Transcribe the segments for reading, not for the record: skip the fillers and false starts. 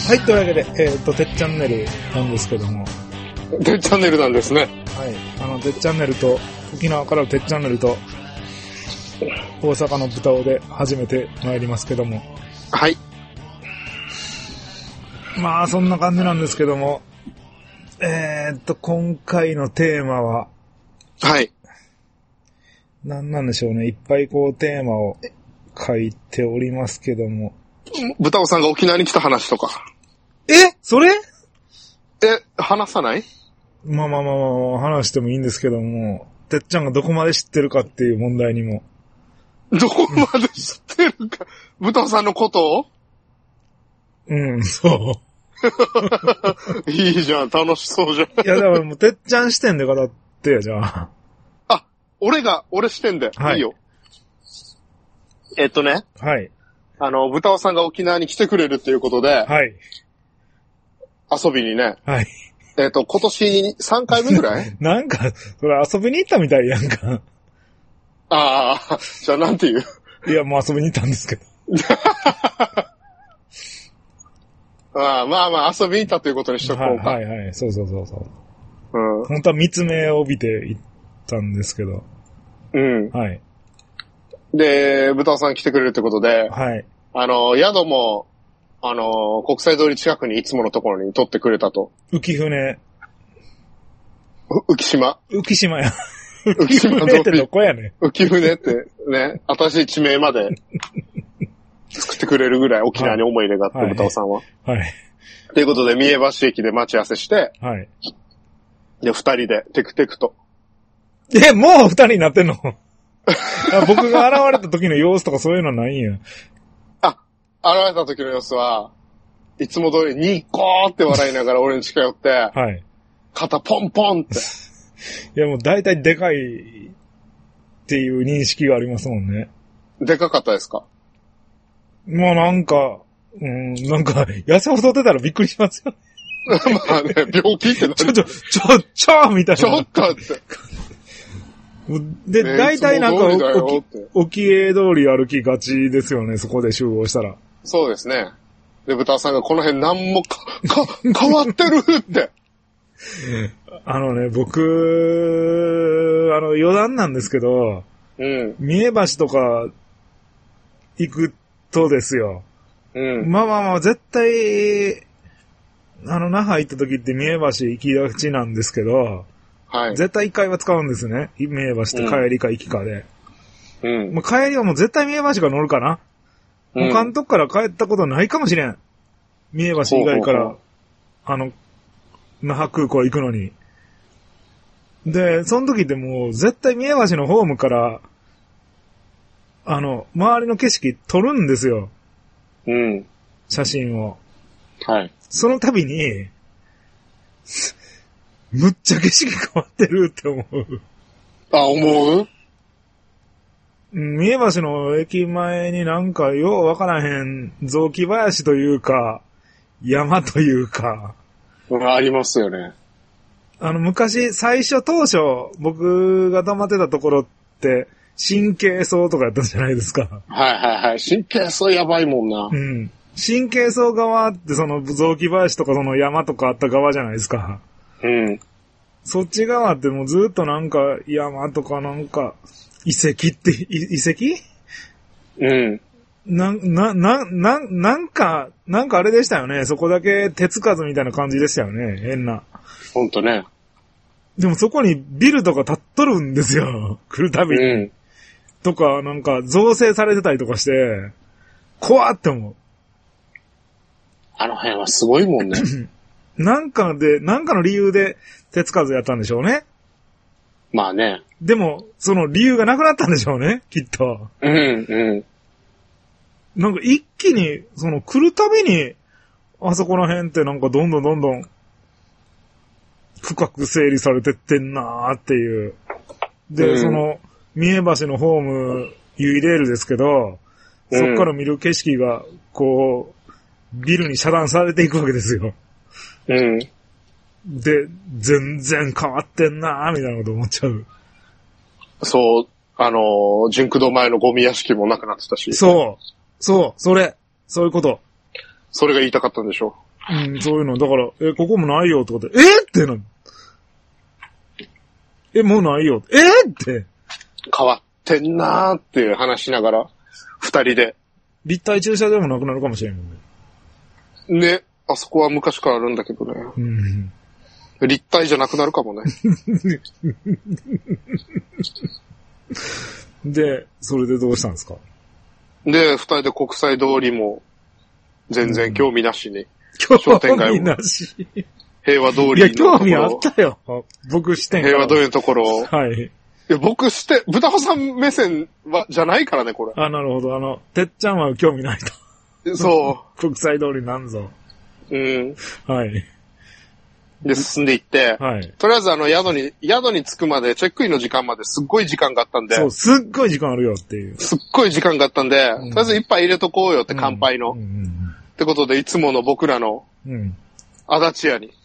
はい、というわけで、てっチャンネルなんですけども。 てっチャンネルなんですね。 はい。てっチャンネルと、沖縄からのてっチャンネルと、大阪の豚尾で初めて参りますけども。 はい。 まあ、そんな感じなんですけども。今回のテーマは、 はい。 何なんでしょうね。いっぱいこうテーマを書いておりますけども。 豚尾さんが沖縄に来た話とか。 それ話さない？ まあ、話してもいいんですけども、てっちゃんがどこまで知ってるかっていう問題にも。 どこまで知ってるか。豚尾さんのことを？ そう。 いいじゃん、楽しそうじゃん。いや、だからもう、てっちゃん視点で語ってや、じゃあ。 俺視点で。 はい。 いいよ。 はい。 豚尾さんが沖縄に来てくれるっていうことで、 はい。 遊びにね。 はい。 今年3回目ぐらいなんか、それ遊びに行ったみたいやんか。 ああ、じゃあなんて言う？ いや、もう遊びに行ったんですけど。 まあ、遊びに行ったということにしとこうか。 はい。そう。 うん。 本当は見つめを帯びて行ったんですけど。 うん。 はい。 で、豚尾さん来てくれるってことで、 はい。 宿も、国際通り近くにいつものところに取ってくれたと。 浮船。 浮島や。 浮島船ってどこやねん。 浮船ってね、新しい地名まで作ってくれるぐらい沖縄に思い入れがあって、 はい、 豚尾さんは。 はい。 ということで、三重橋駅で待ち合わせして、 はい。 で、二人でテクテクと。 もう二人になってんの僕が現れた時の様子とかそういうのはないんや。 現れた時の様子は、いつも通りニッコーって笑いながら俺に近寄って、 はい。 肩ポンポンって。 いやもう大体でかいっていう認識がありますもんね。 でかかったですか？ もうなんか痩せ太ってたらびっくりしますよ。 まあね、病気ってなる。 ちょみたいな。 ちょっとって。 で、大体なんか、沖江通り歩きがちですよね、そこで集合したら。 そうですね。で、豚さんがこの辺なんも変わってるって。 僕、余談なんですけど、 うん。 三重橋とか行くとですよ。 うん。 まあ、絶対、那覇行った時って三重橋行きがちなんですけど、 はい。 絶対一回は使うんですね。三重橋って帰りか行きかで。 うん。 もう帰りはもう絶対三重橋が乗るかな。 うん、 他のとこから帰ったことないかもしれん。三重橋以外から、那覇空港行くのに。で、その時ってもう絶対三重橋のホームから、周りの景色撮るんですよ。 うん。 写真を。 はい。 その度に、むっちゃ景色変わってるって思う。 思う？ 三重橋の駅前になんかようわからへん雑木林というか、山というか。 ありますよね。 昔、最初当初、僕が泊まってたところって、神経草とかやったじゃないですか。 はい。神経草やばいもんな。 うん。神経草側ってその雑木林とかその山とかあった側じゃないですか。 うん。 そっち側ってもうずっとなんか山とかなんか、遺跡遺跡？ うん。 なんかあれでしたよね。そこだけ手つかずみたいな感じでしたよね。変な。 ほんとね。 でもそこにビルとか建っとるんですよ。来るたびに。 うん。 とか、なんか造成されてたりとかして、怖って思う。 あの辺はすごいもんね。 なんかの理由で手つかずやったんでしょうね。 まあね。 でも、その理由がなくなったんでしょうね、きっと。なんか一気に、来るたびに、あそこら辺ってなんかどんどん、深く整理されてってんなーっていう。で、三重橋のホーム、ユイレールですけど、そっから見る景色が、こう、ビルに遮断されていくわけですよ。 うん。 で、全然変わってんなーみたいなこと思っちゃう。 そう、純駆動前のゴミ屋敷もなくなってたし。 そういうこと。 それが言いたかったんでしょうん、そういうの。だから、ここもないよとかって、ってなる。もうないよ。って。 変わってんなーっていう話しながら、二人で。 立体駐車場もなくなるかもしれんもんね。 ね。あそこは昔からあるんだけどね。 うん。 立体じゃなくなるかもね。 で、それでどうしたんですか？ で、二人で国際通りも、全然興味なしに。 興味なし。 平和通りのいや、興味あったよ。僕視点から。 平和通りのところ。 はい。 いや、僕豚穂さん目線じゃないからね、これ。 あ、なるほど。てっちゃんは興味ないと。 そう。 国際通りなんぞ。 うん。 はい。 で、進んでいって、 はい。 とりあえず宿に着くまで、チェックインの時間まですっごい時間があったんで。 そう、すっごい時間あるよっていう。 すっごい時間があったんで、とりあえず一杯入れとこうよって、乾杯の。ってことで、いつもの僕らの、足立屋に。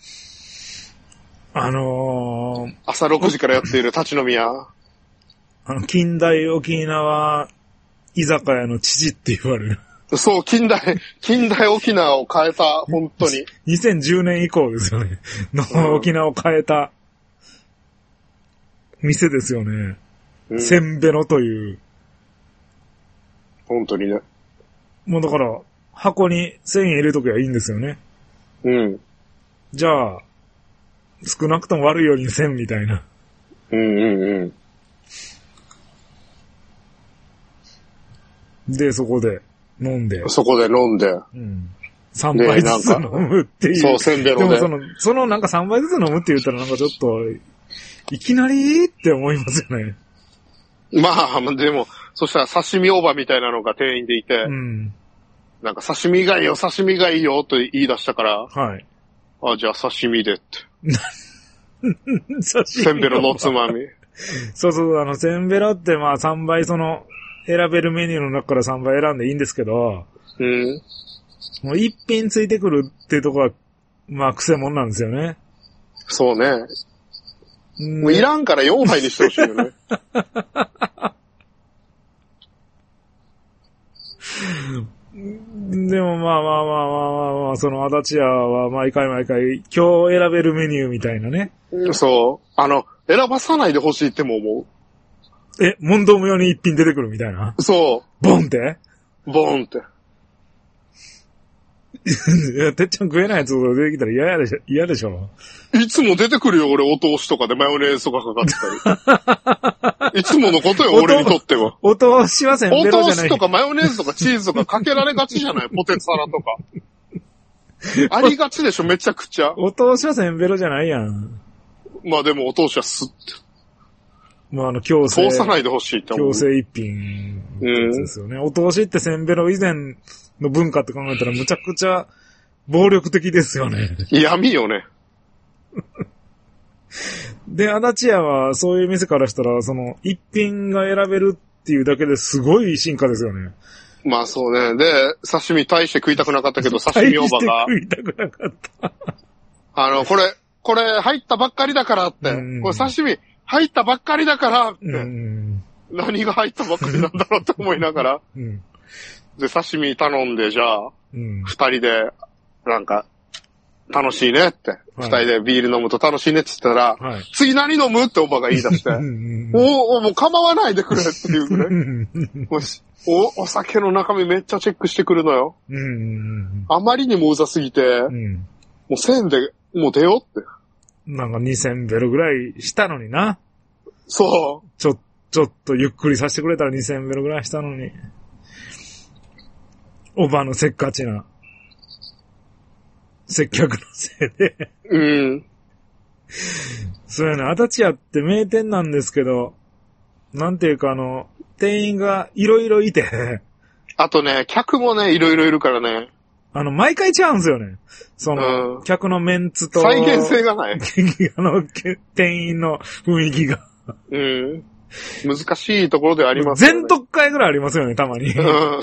朝6時からやっている立ち飲み屋。 近代沖縄居酒屋の父って言われる。 そう、近代沖縄を変えた、本当に。 2010年以降ですよね。の沖縄を変えた店ですよね。せんべろという。 本当にね。 もうだから、箱に1000円入れとけばいいんですよね。 うん。 じゃあ、少なくとも悪いように1000みたいな。で、そこで飲んで。 うん。 3杯ずつ飲むっていう。 そう、せんべろで。 でもそのなんか3杯ずつ飲むって言ったらなんかちょっと、いきなりって思いますよね。 まあ、でも、そしたら刺身オーバーみたいなのが店員でいて、なんか刺身がいいよと言い出したから、 はい。 あ、じゃあ刺身でって。せんべろのつまみ。 そう、せんべろってまあ3倍選べるメニューの中から3倍選んでいいんですけど、もう一品ついてくるっていうところは、まあ癖もんなんですよね。 そうね。もういらんから4杯にしてほしいよね。 でもまあ、その足立屋は毎回今日選べるメニューみたいなね。 そう。選ばさないでほしいっても思う。 問答無用に一品出てくるみたいな。 そう。 ボンって。いや、てっちゃん食えないやつが出てきたら嫌でしょ。 いつも出てくるよ、俺、お通しとかでマヨネーズとかかかってたり。いつものことよ、俺にとっては。 お通しはせんべろじゃない。 お通しとかマヨネーズとかチーズとかかけられがちじゃないポテサラとか。ありがちでしょ、めちゃくちゃ。 お通しはせんべろじゃないやん。 まあでもお通しはすって。 まあ強制。 通さないでほしいって思う。 強制一品ですよね。お通しってせんべろ以前の文化って考えたらむちゃくちゃ暴力的ですよね。 闇よね。 で、足立屋はそういう店からしたら、一品が選べるっていうだけですごい進化ですよね。 まあそうね。で、刺身大して食いたくなかったけど、刺身オーバーが。 大して食いたくなかった。 これ入ったばっかりだからって。これ刺身入ったばっかりだからって。何が入ったばっかりなんだろうって思いながら。で、刺身頼んで、じゃあ、二人で、なんか、楽しいねって。二人でビール飲むと楽しいねって言ったら、次何飲むっておばが言い出して、もう構わないでくれっていうぐらい。お酒の中身めっちゃチェックしてくるのよ。あまりにもうざすぎて、もう1000で、もう出ようって。 なんか2000ベロぐらいしたのにな。 そう。 ちょっとゆっくりさせてくれたら2000ベロぐらいしたのに。おばのせっかちな。接客のせいで。そうやね。足立屋って名店なんですけど、なんていうか店員がいろいろいて。 あとね、客もね、いろいろいるからね。 毎回違うんですよね。客のメンツと。 再現性がない。 店員の雰囲気が。 難しいところではありますよね。全特会ぐらいありますよね、たまに。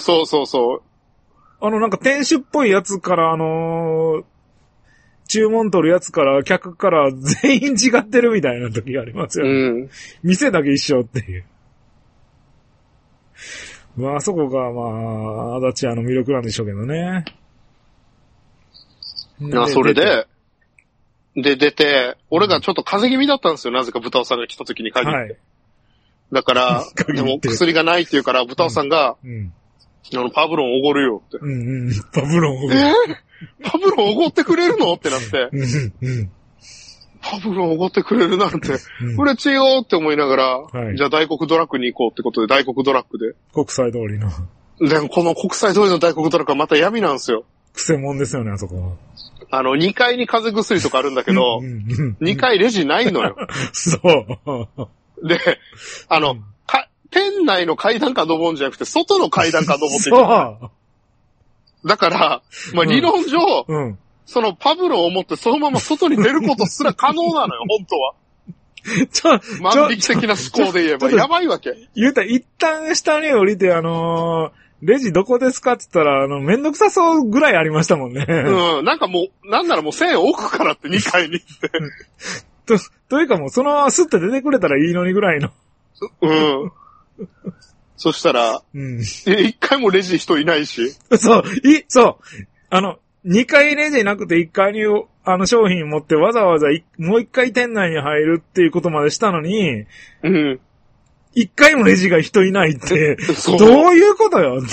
そう。 なんか店主っぽいやつから注文取るやつから客から全員違ってるみたいな時がありますよね。店だけ一緒っていう。まあそこが足立屋の魅力なんでしょうけどね。 それで、出て、俺がちょっと風邪気味だったんですよ。なぜか豚尾さんが来た時に限って。はい、だから、でも薬がないって言うから、豚尾さんが、パブロンおごるよって。 パブロンおごる。 パブロンおごってくれるのってなって。パブロンおごってくれるなんて、嬉しいよって思いながら、じゃあ大黒ドラッグに行こうってことで、大黒ドラッグで。 国際通りの。 でもこの国際通りの大黒ドラッグはまた闇なんですよ。 くせもんですよね、あそこは。 2階に風邪薬とかあるんだけど、2階レジないのよ。 そう。 で、店内の階段か登るんじゃなくて、外の階段か登ってる。 そう。 だから、理論上、そのパブロンを持ってそのまま外に出ることすら可能なのよ、本当は。万引き的な思考で言えば、やばいわけ。 言うたら、一旦下に降りて、レジどこですかって言ったら、めんどくさそうぐらいありましたもんね。 なんかもう、なんならもう1000円置くからって2階に行って。 というかもう、そのままスッと出てくれたらいいのにぐらいの。 そしたら、1回もレジ人いないし。 そう。2階レジなくて1階に、商品持ってわざわざもう1回店内に入るっていうことまでしたのに、1回もレジが人いないって、どういうことよって。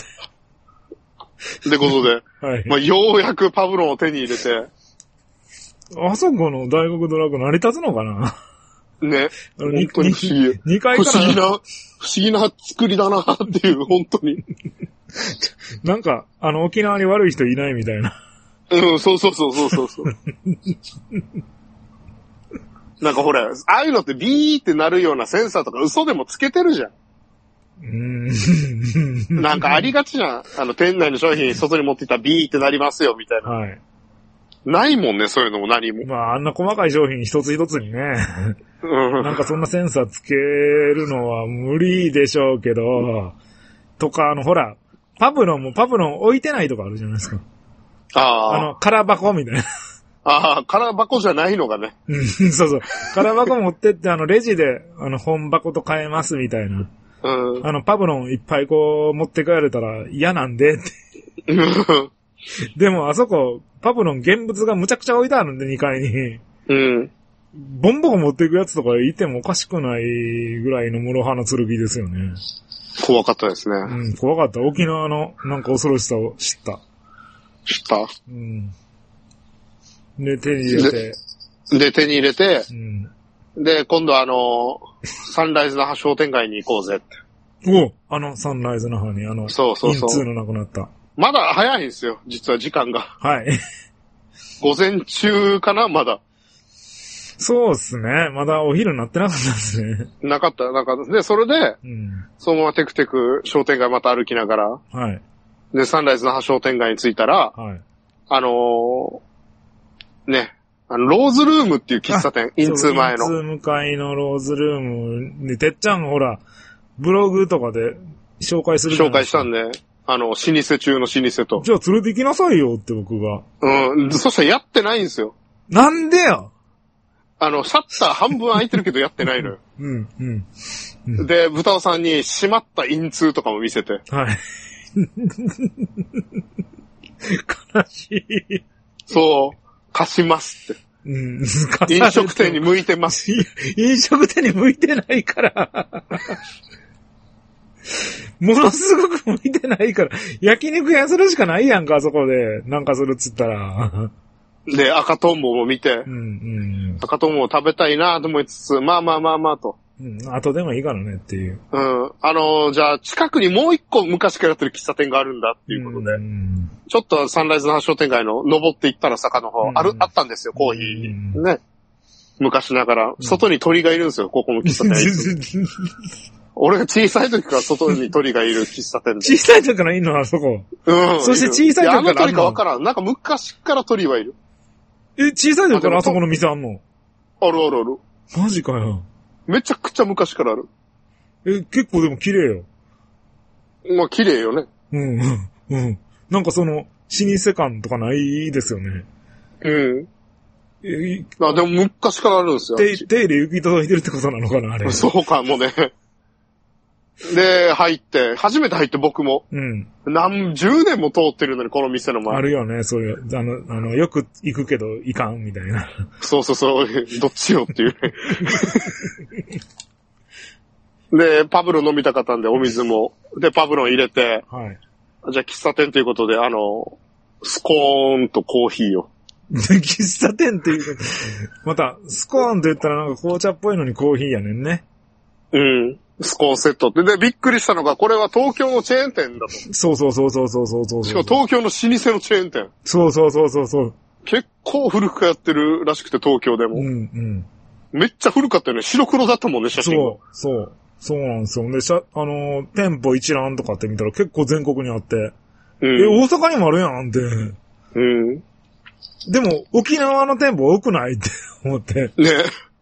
ってことで、ようやくパブロンを手に入れて。 あそこの大黒ドラッグ成り立つのかなね。本当に不思議。 2階から。 不思議な作りだなっていう、本当に。 なんか、沖縄に悪い人いないみたいな。 そう。なんかほら、ああいうのってビーってなるようなセンサーとか嘘でもつけてるじゃん。なんかありがちじゃん。店内の商品外に持っていったらビーってなりますよ、みたいな。はい。ないもんね、そういうのも何も。 あんな細かい商品一つ一つにね。なんかそんなセンサーつけるのは無理でしょうけど、とか、ほら、パブロン置いてないとかあるじゃないですか。空箱みたいな。 空箱じゃないのがね。 そう。空箱持ってって、レジで、本箱と変えますみたいな。パブロンいっぱいこう、持って帰れたら嫌なんでって。でも、あそこ、パブロン現物がむちゃくちゃ置いてあるんで、2階に。ボンボコ持っていくやつとかいてもおかしくないぐらいの諸刃の剣ですよね。 怖かったですね。 怖かった。沖縄のなんか恐ろしさを知った。で、手に入れて。で、今度サンライズ那覇商店街に行こうぜって。 サンライズ那覇にそう。 インツーのなくなった。 まだ早いんですよ、実は時間が。 はい。 午前中かな、まだ。 そうっすね。まだお昼になってなかったですね。 なかった。で、それで、そのままテクテク商店街また歩きながら、 はい。 で、サンライズ那覇商店街に着いたら、 はい。 ローズルームっていう喫茶店、インツー前の。 インツー向かいのローズルームに、てっちゃんほら、ブログとかで紹介するじゃないですか。 紹介したんで、老舗中の老舗と。 じゃあ連れて行きなさいよって僕が。 そしたらやってないんですよ。 なんでよシャッター半分開いてるけどやってないのよ。で、豚尾さんに閉まったインツーとかも見せて。 はい。悲しい。 そう。貸しますって。飲食店に向いてます。 飲食店に向いてないから。ものすごく向いてないから。焼肉屋するしかないやんか、あそこで。なんかするっつったら。 で、赤トンボも見て。赤トンボを食べたいなと思いつつ、まあと。 後でもいいからねっていう。 じゃあ近くにもう一個昔からやってる喫茶店があるんだっていうことで。ちょっとサンライズ那覇商店街の登っていったら坂の方、あったんですよ、コーヒー。ね。昔ながら。外に鳥がいるんですよ、ここの喫茶店。俺が小さい時から外に鳥がいる喫茶店で。 小さい時からいるのあそこ。そして小さい時からあるの。 鳥かわからん。なんか昔から鳥はいる。 小さい時からあそこの店あんの？ ある。 マジかよ。 めちゃくちゃ昔からある。 結構でも綺麗よ。 まあ綺麗よね。 なんか老舗感とかないですよね。 でも昔からあるんですよ。 手入れ行き届いてるってことなのかな、あれ。 そうかもね。 で、初めて入って僕も。 うん。 何十年も通ってるのに、この店の前。 あるよね、そういう。よく行くけど、行かん、みたいな。 そう、どっちよっていうね。で、パブロ飲みたかったんで、お水も。で、パブロン入れて。 はい。 じゃあ、喫茶店ということで、スコーンとコーヒーを。 喫茶店っていう、また、スコーンって言ったらなんか紅茶っぽいのにコーヒーやねんね。 うん。スコーンセットって。で、びっくりしたのが、これは東京のチェーン店だと。 そう。しかも東京の老舗のチェーン店。 そう。 結構古くやってるらしくて、東京でも。 うん。 めっちゃ古かったよね。白黒だったもんね、写真が。 そうなんですよ。で、店舗一覧とかって見たら結構全国にあって。大阪にもあるやんって。 うん。 でも、沖縄の店舗多くないって思って。 ね。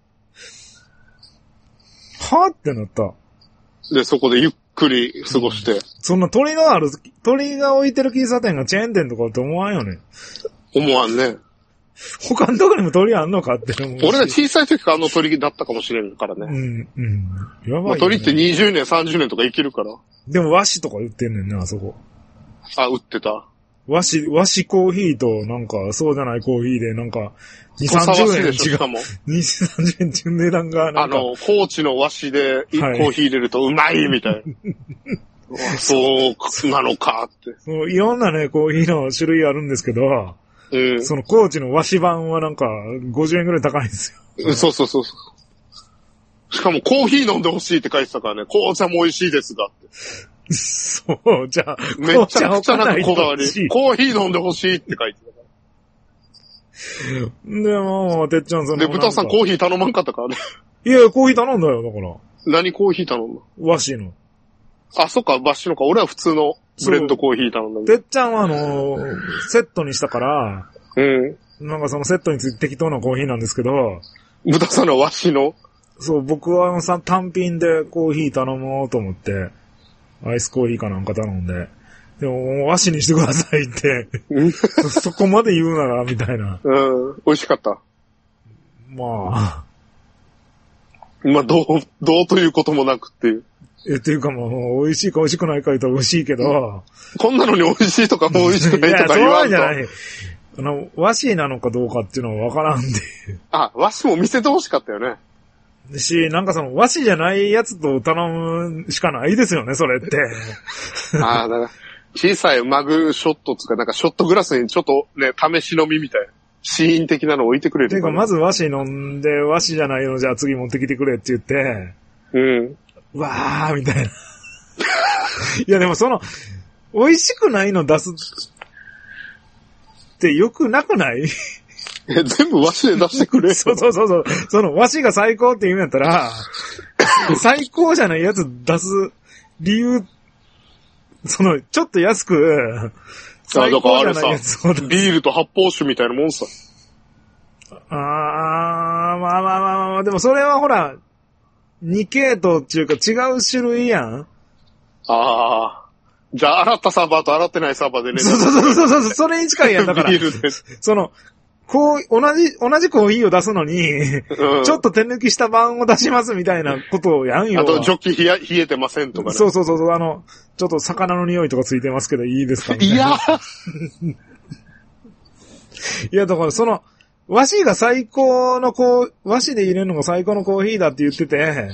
はぁってなった。 で、そこでゆっくり過ごして。 そんな鳥が置いてる喫茶店がチェーン店とかって思わんよね。 思わんね。 他のとこにも鳥あんのかって思う。 俺が小さい時から鳥だったかもしれんからね。 やばい、ね。 鳥って20年、30年とか生きるから。 でも和紙とか売ってんねんね、あそこ。 あ、売ってた。 和紙コーヒーと、なんか、そうじゃないコーヒーで、なんか、2、30円違う。2、30円っていう値段が、なんか。 高知の和紙でコーヒー入れるとうまいみたいな。そうなのかって。 いろんなね、コーヒーの種類あるんですけど、その高知の和紙版はなんか、50円ぐらい高いんですよ。そう。しかもコーヒー飲んでほしいって書いてたからね、紅茶も美味しいですがって。 そう、じゃあ、 めちゃくちゃなんかこだわり。コーヒー飲んでほしいって書いてたから。 で、まあ、てっちゃんで、豚さんコーヒー頼まんかったからね。 いや、コーヒー頼んだよ、だから。 何コーヒー頼んだ？ 和紙の。 あ、そっか、和紙のか。俺は普通のブレンドコーヒー頼んだ。 てっちゃんはセットにしたから、なんかそのセットについて適当なコーヒーなんですけど、 豚さんの和紙の？ そう、僕は単品でコーヒー頼もうと思って、アイスコーヒーかなんか頼んで、でも、和紙にしてくださいって、そこまで言うなら、みたいな。 美味しかった。 まあ、 どうということもなくっていう。 っていうかもう、美味しいか美味しくないか言ったら美味しいけど。 こんなのに美味しいとか美味しくないとか言わんと。いや、そうじゃない。和紙なのかどうかっていうのはわからんで。 あ、和紙も見せてほしかったよね。 なんか和紙じゃないやつと頼むしかないですよね、それって。 だから小さいマグショットつか、なんかショットグラスにちょっとね、試し飲みみたいな。シーン的なの置いてくれる。 てか、まず和紙飲んで、和紙じゃないのじゃあ次持ってきてくれって言って、わーみたいな。いやでも美味しくないの出すってよくなくない？ 全部和紙で出してくれ。 そう。和紙が最高って言うんやったら、最高じゃないやつ出す理由、ちょっと安く、 最高じゃないやつを。ビールと発泡酒みたいなもんさ。 まあ、でもそれはほら、2系統っていうか違う種類やん。 じゃあ洗ったサーバーと洗ってないサーバーでね。 そう、それに近いやんだから。ビールで。同じコーヒーを出すのに、ちょっと手抜きした版を出しますみたいなことをやんよ。 あと、ジョッキ冷えてませんとかね。 そう、ちょっと魚の匂いとかついてますけどいいですかみたいな。 いや、だから和紙が最高の和紙で入れるのが最高のコーヒーだって言ってて、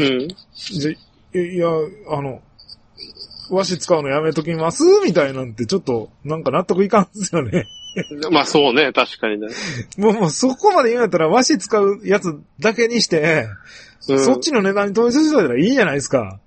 和紙使うのやめときますみたいなんてちょっと、なんか納得いかんですよね。 まあそうね、確かにね。 もうそこまで言うんやったら和紙使うやつだけにして、そっちの値段に統一しといたらいいじゃないですか。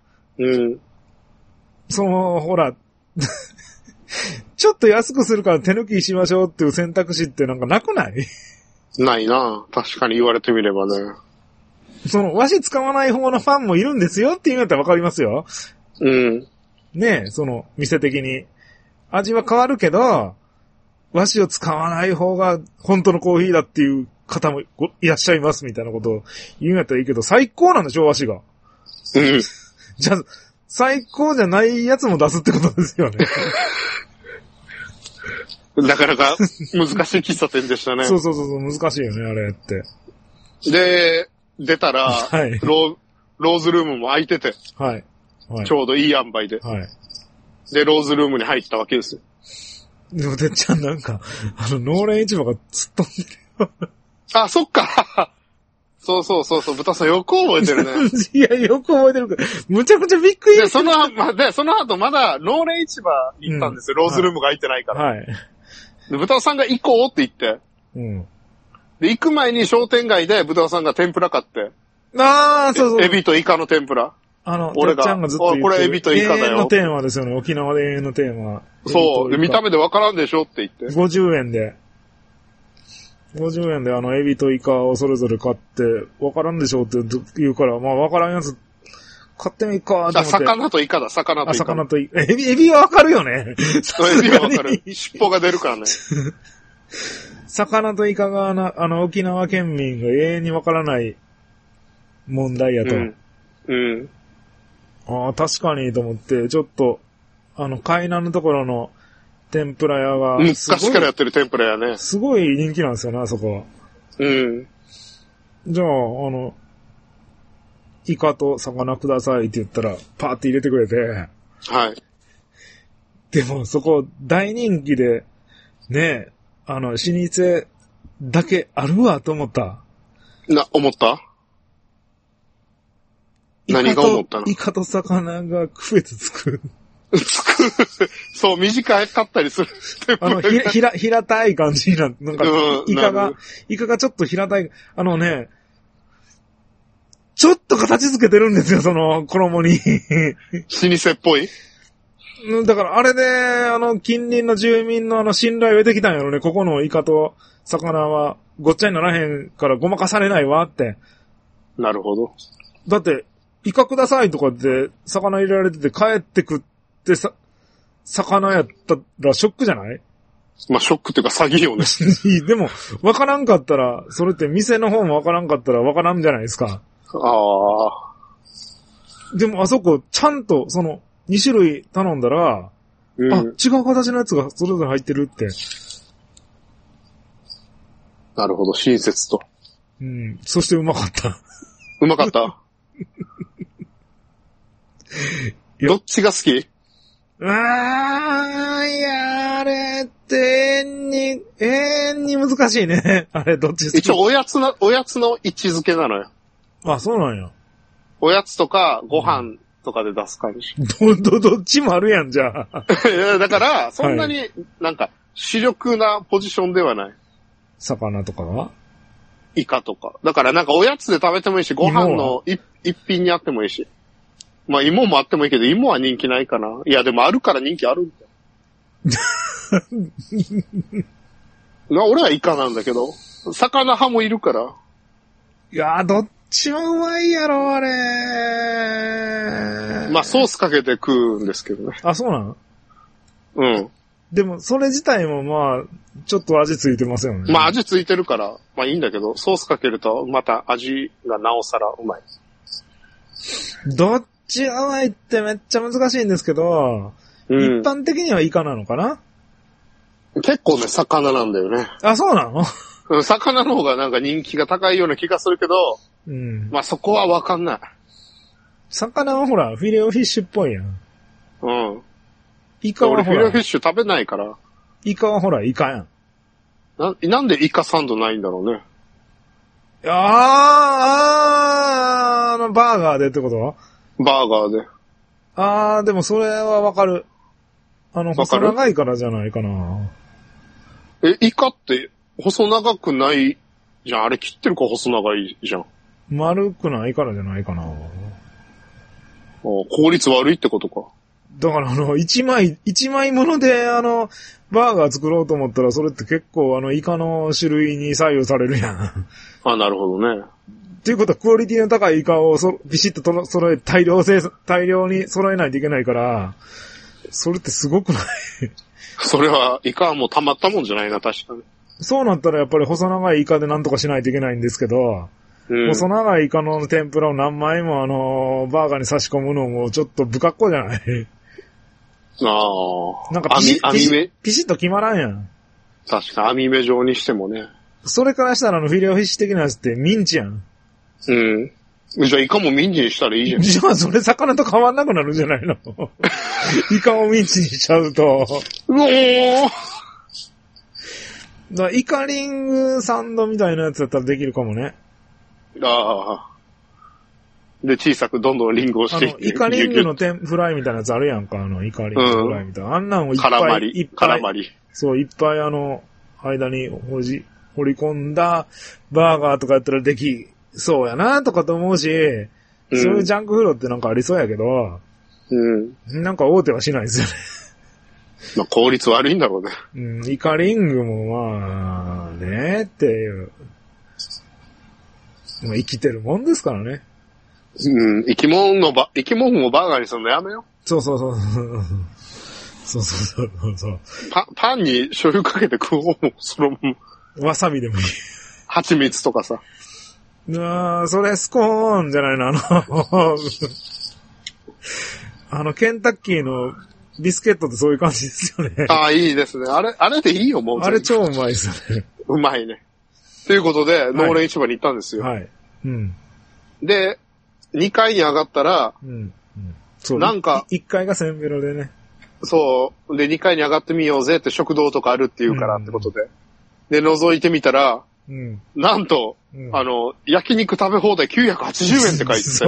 ほら、ちょっと安くするから手抜きしましょうっていう選択肢ってなんかなくない？ ないな。確かに言われてみればね。 和紙使わない方のファンもいるんですよって言うんやったらわかりますよ。ねえ、店的に。味は変わるけど、和紙を使わない方が本当のコーヒーだっていう方もいらっしゃいますみたいなことを言うんやったらいいけど、最高なんでしょ、和紙が。じゃあ、最高じゃないやつも出すってことですよね。 なかなか難しい喫茶店でしたね。 そう、難しいよね、あれって。 で、出たら、ローズルームも空いてて。 はい。 はい。 ちょうどいい塩梅で。 はい。 で、ローズルームに入ったわけですよ。 でもてっちゃんなんか、農連市場がずっとんでるよ。 あ、そっか。そう、豚さんよく覚えてるね。 いや、よく覚えてるから、むちゃくちゃびっくりで、その後まだ、農連市場に行ったんですよ。ローズルームが入ってないから。 はい。 で、豚さんが行こうって言って。 うん。 で、行く前に商店街で豚さんが天ぷら買って。 ああ、そうそう。 エビとイカの天ぷら。 俺が、ちゃんがずっと言ってる。 これエビとイカだよ。 永遠のテーマですよね。沖縄で永遠のテーマ。 そう。で、見た目でわからんでしょって言って。 50円で、エビとイカをそれぞれ買って、わからんでしょって言うから、まあわからんやつ、買ってもいいかと思って。 魚とイカだ、魚とイカ。 魚とイカ。エビはわかるよね。 エビはわかる。尻尾が出るからね。 魚とイカが沖縄県民が永遠にわからない問題やと。 うん。 ああ、確かにと思って、ちょっと、海南のところの天ぷら屋が、 昔からやってる天ぷら屋ね。 すごい人気なんですよね、あそこは。 うん。 じゃあ、イカと魚くださいって言ったら、パーって入れてくれて。 はい。 でも、そこ、大人気で、ね、老舗だけあるわと思った。 思った何が思ったの？ イカと魚が区別つく。 そう、短かったりする。 平たい感じになんか、イカがちょっと平たい、ちょっと形付けてるんですよ、その衣に。 老舗っぽい？ だから、あれで、近隣の住民の信頼を得てきたんやろね。ここのイカと魚はごっちゃにならへんからごまかされないわって。 なるほど。 だって、イカくださいとかって魚入れられてて帰ってくって魚やったらショックじゃない？ まあ、ショックっていうか詐欺よね。 でも、わからんかったら、それって店の方もわからんかったらわからんじゃないですか。 ああ。 でもあそこ、ちゃんと、2種類頼んだら、違う形のやつがそれぞれ入ってるって。 なるほど、親切と。 うん。そしてうまかった。 うまかったどっちが好き？ いや、あれって永遠に難しいね。あれ、どっち好き？ 一応おやつの位置づけなのよ。 あ、そうなんや。 おやつとかご飯とかで出す感じ。 どっちもあるやん、じゃあ。 いやだから、そんなになんか主力なポジションではない。 魚とかは？ イカとか。だからなんかおやつで食べてもいいし、ご飯の一品にあってもいいし。まあ芋もあってもいいけど、芋は人気ないかな。いやでもあるから人気あるんだよ。俺はイカなんだけど、魚派もいるから。 いやー、どっちもうまいやろ、あれ。 まあソースかけて食うんですけどね。 あ、そうなの？ うん。 でも、それ自体もまあ、ちょっと味ついてますよね。 まあ味ついてるから、まあいいんだけど、ソースかけるとまた味がなおさらうまい。 どっちがうまいってめっちゃ難しいんですけど、一般的にはイカなのかな？ 結構ね、魚なんだよね。 あ、そうなの？ 魚の方がなんか人気が高いような気がするけど、まあそこはわかんない。 魚はほら、フィレオフィッシュっぽいやん。イカはほら。 俺フィレオフィッシュ食べないから。 イカはほら、イカやん。 なんでイカサンドないんだろうね。 バーガーでってこと？ バーガーで。 でもそれはわかる。細長いからじゃないかな。 イカって細長くないじゃん。あれ切ってるから細長いじゃん。 丸くないからじゃないかな。 効率悪いってことか。 だから一枚ものでバーガー作ろうと思ったらそれって結構イカの種類に左右されるやん。 なるほどね。 っていうことはクオリティの高いイカをビシッと揃え、大量に揃えないといけないから、それってすごくない？ それは、イカはもう溜まったもんじゃないな、確かに。 そうなったらやっぱり細長いイカでなんとかしないといけないんですけど、細長いイカの天ぷらを何枚もバーガーに差し込むのもちょっと不格好じゃない？なんかピシッと決まらんやん。 確か網目状にしてもね。 それからしたらフィレオフィッシュ的なやつってミンチやん。 じゃあイカもミンチにしたらいいじゃん。 じゃあそれ魚と変わんなくなるんじゃないのイカをミンチにしちゃうと。 うおーだからイカリングサンドみたいなやつだったらできるかもね。 ああ。で、小さくどんどんリングをしていって。 イカリングのフライみたいなやつあるやんか、イカリングフライみたいな。あんなんをいっぱい。 カラマリ。 そう、いっぱい間に掘り込んだバーガーとかやったらできそうやなとかと思うし、そういうジャンクフードってなんかありそうやけど、なんか大手はしないですよね。 まあ効率悪いんだろうね。 イカリングもまあ、ねっていう。生きてるもんですからね。 生き物をバーガーにするのやめよう。 そう。 パンに醤油かけて食おうもん。 わさびでもいい。 蜂蜜とかさ。 それスコーンじゃないの。ケンタッキーのビスケットってそういう感じですよね。 ああ、いいですね。あれでいいよ、もう。 あれ超うまいですよね。 うまいね。ということで、農連市場に行ったんですよ。 はい。 で、2階に上がったら、 そう。なんか、1階がセンベロでね。 そう。で、2階に上がってみようぜって食堂とかあるっていうからってことで。で、覗いてみたら、なんと、焼肉食べ放題980円って書いてて。 そう。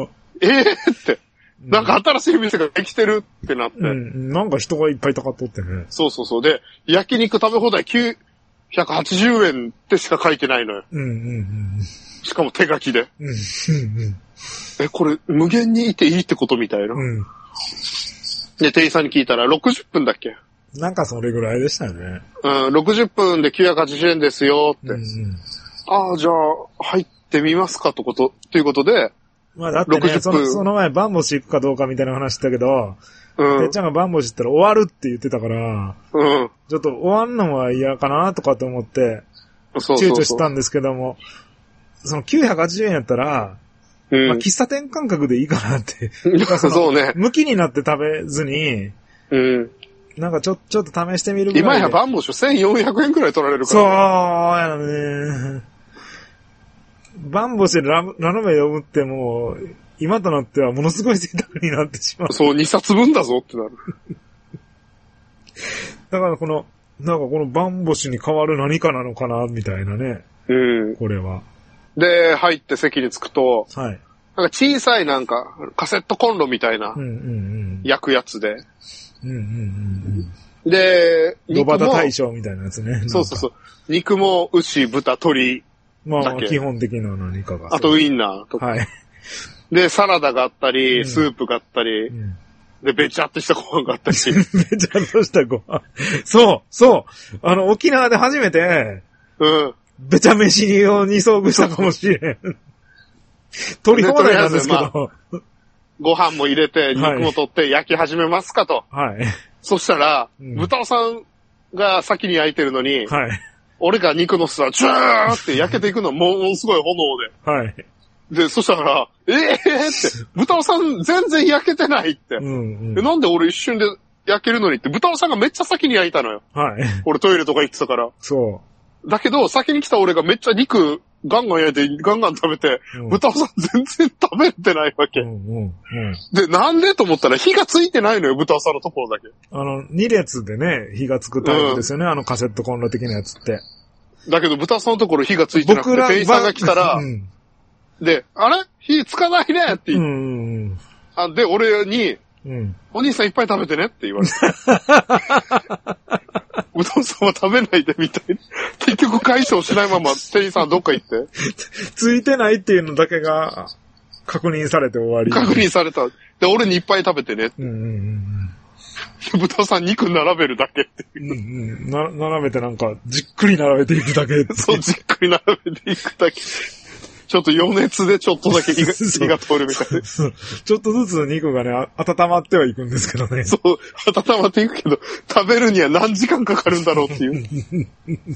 って。なんか新しい店ができてるってなって。 なんか人がいっぱいたかっとってね。 そう。で、焼肉食べ放題980円ってしか書いてないのよ。しかも手書きで。これ無限にいていいってことみたいな。で、店員さんに聞いたら60分だっけ？ なんかそれぐらいでしたね。 60分で980円ですよって。ああ、じゃあ、入ってみますかということで、 まあだってね、その前バンボシ行くかどうかみたいな話したけど、てっちゃんがバンボシ行ったら終わるって言ってたから、ちょっと終わんのは嫌かなとかと思って、躊躇したんですけども、その980円やったら、まあ喫茶店感覚でいいかなって。 そうね。 向きになって食べずに、なんかちょっと試してみるぐらいで。 今やバンボシ1400円くらい取られるから。そうやね。バンボシラノベ読むってもう、今となってはものすごい贅沢になってしまう。 そう、2冊分だぞってなる。 だからこのバンボシに代わる何かなのかな、みたいなね。これは。 で、入って席に着くと、 はい。 なんか小さいなんか、カセットコンロみたいな、焼くやつで。で、 肉も。ロバタ大将みたいなやつね。 そう。肉も牛、豚、鶏。 まあ、基本的な何かが。 あとウインナーとか。はい。で、サラダがあったり、スープがあったり、で、べちゃっとしたご飯があったり。べちゃっとしたご飯。そう。沖縄で初めて、べちゃ飯に遭遇したかもしれん。取り放題なんですけど。 ご飯も入れて、肉も取って焼き始めますかと。 はい。 そしたら、豚尾さんが先に焼いてるのに、はい。俺が肉のせたら、ジューって焼けていくのものすごい炎で。 はい。 で、そしたら、って、豚尾さん全然焼けてないって。なんで俺一瞬で焼けるのにって、豚尾さんがめっちゃ先に焼いたのよ。はい。俺トイレとか行ってたから。 そう。 だけど、先に来た俺がめっちゃ肉、ガンガン焼いて、ガンガン食べて、豚尾さん全然食べてないわけ。で、なんでと思ったら火がついてないのよ、豚尾さんのところだけ。 2列でね、火がつくタイプですよね、カセットコンロ的なやつって。 だけど、豚尾さんのところ火がついてなくて、店員さんが来たら、で、あれ火つかないねって言って。で、俺に、お兄さんいっぱい食べてねって言われて。うどんさんは食べないでみたいな。結局解消しないまま店員さんどっか行って。 ついてないっていうのだけが確認されて終わり。 確認された。で、俺にいっぱい食べてねって。豚さん肉並べるだけって並べてなんか、じっくり並べていくだけ。 そう、じっくり並べていくだけ。ちょっと余熱でちょっとだけ火が通るみたいな。 ちょっとずつ肉がね、温まってはいくんですけどね。 そう、温まっていくけど、食べるには何時間かかるんだろうっていう。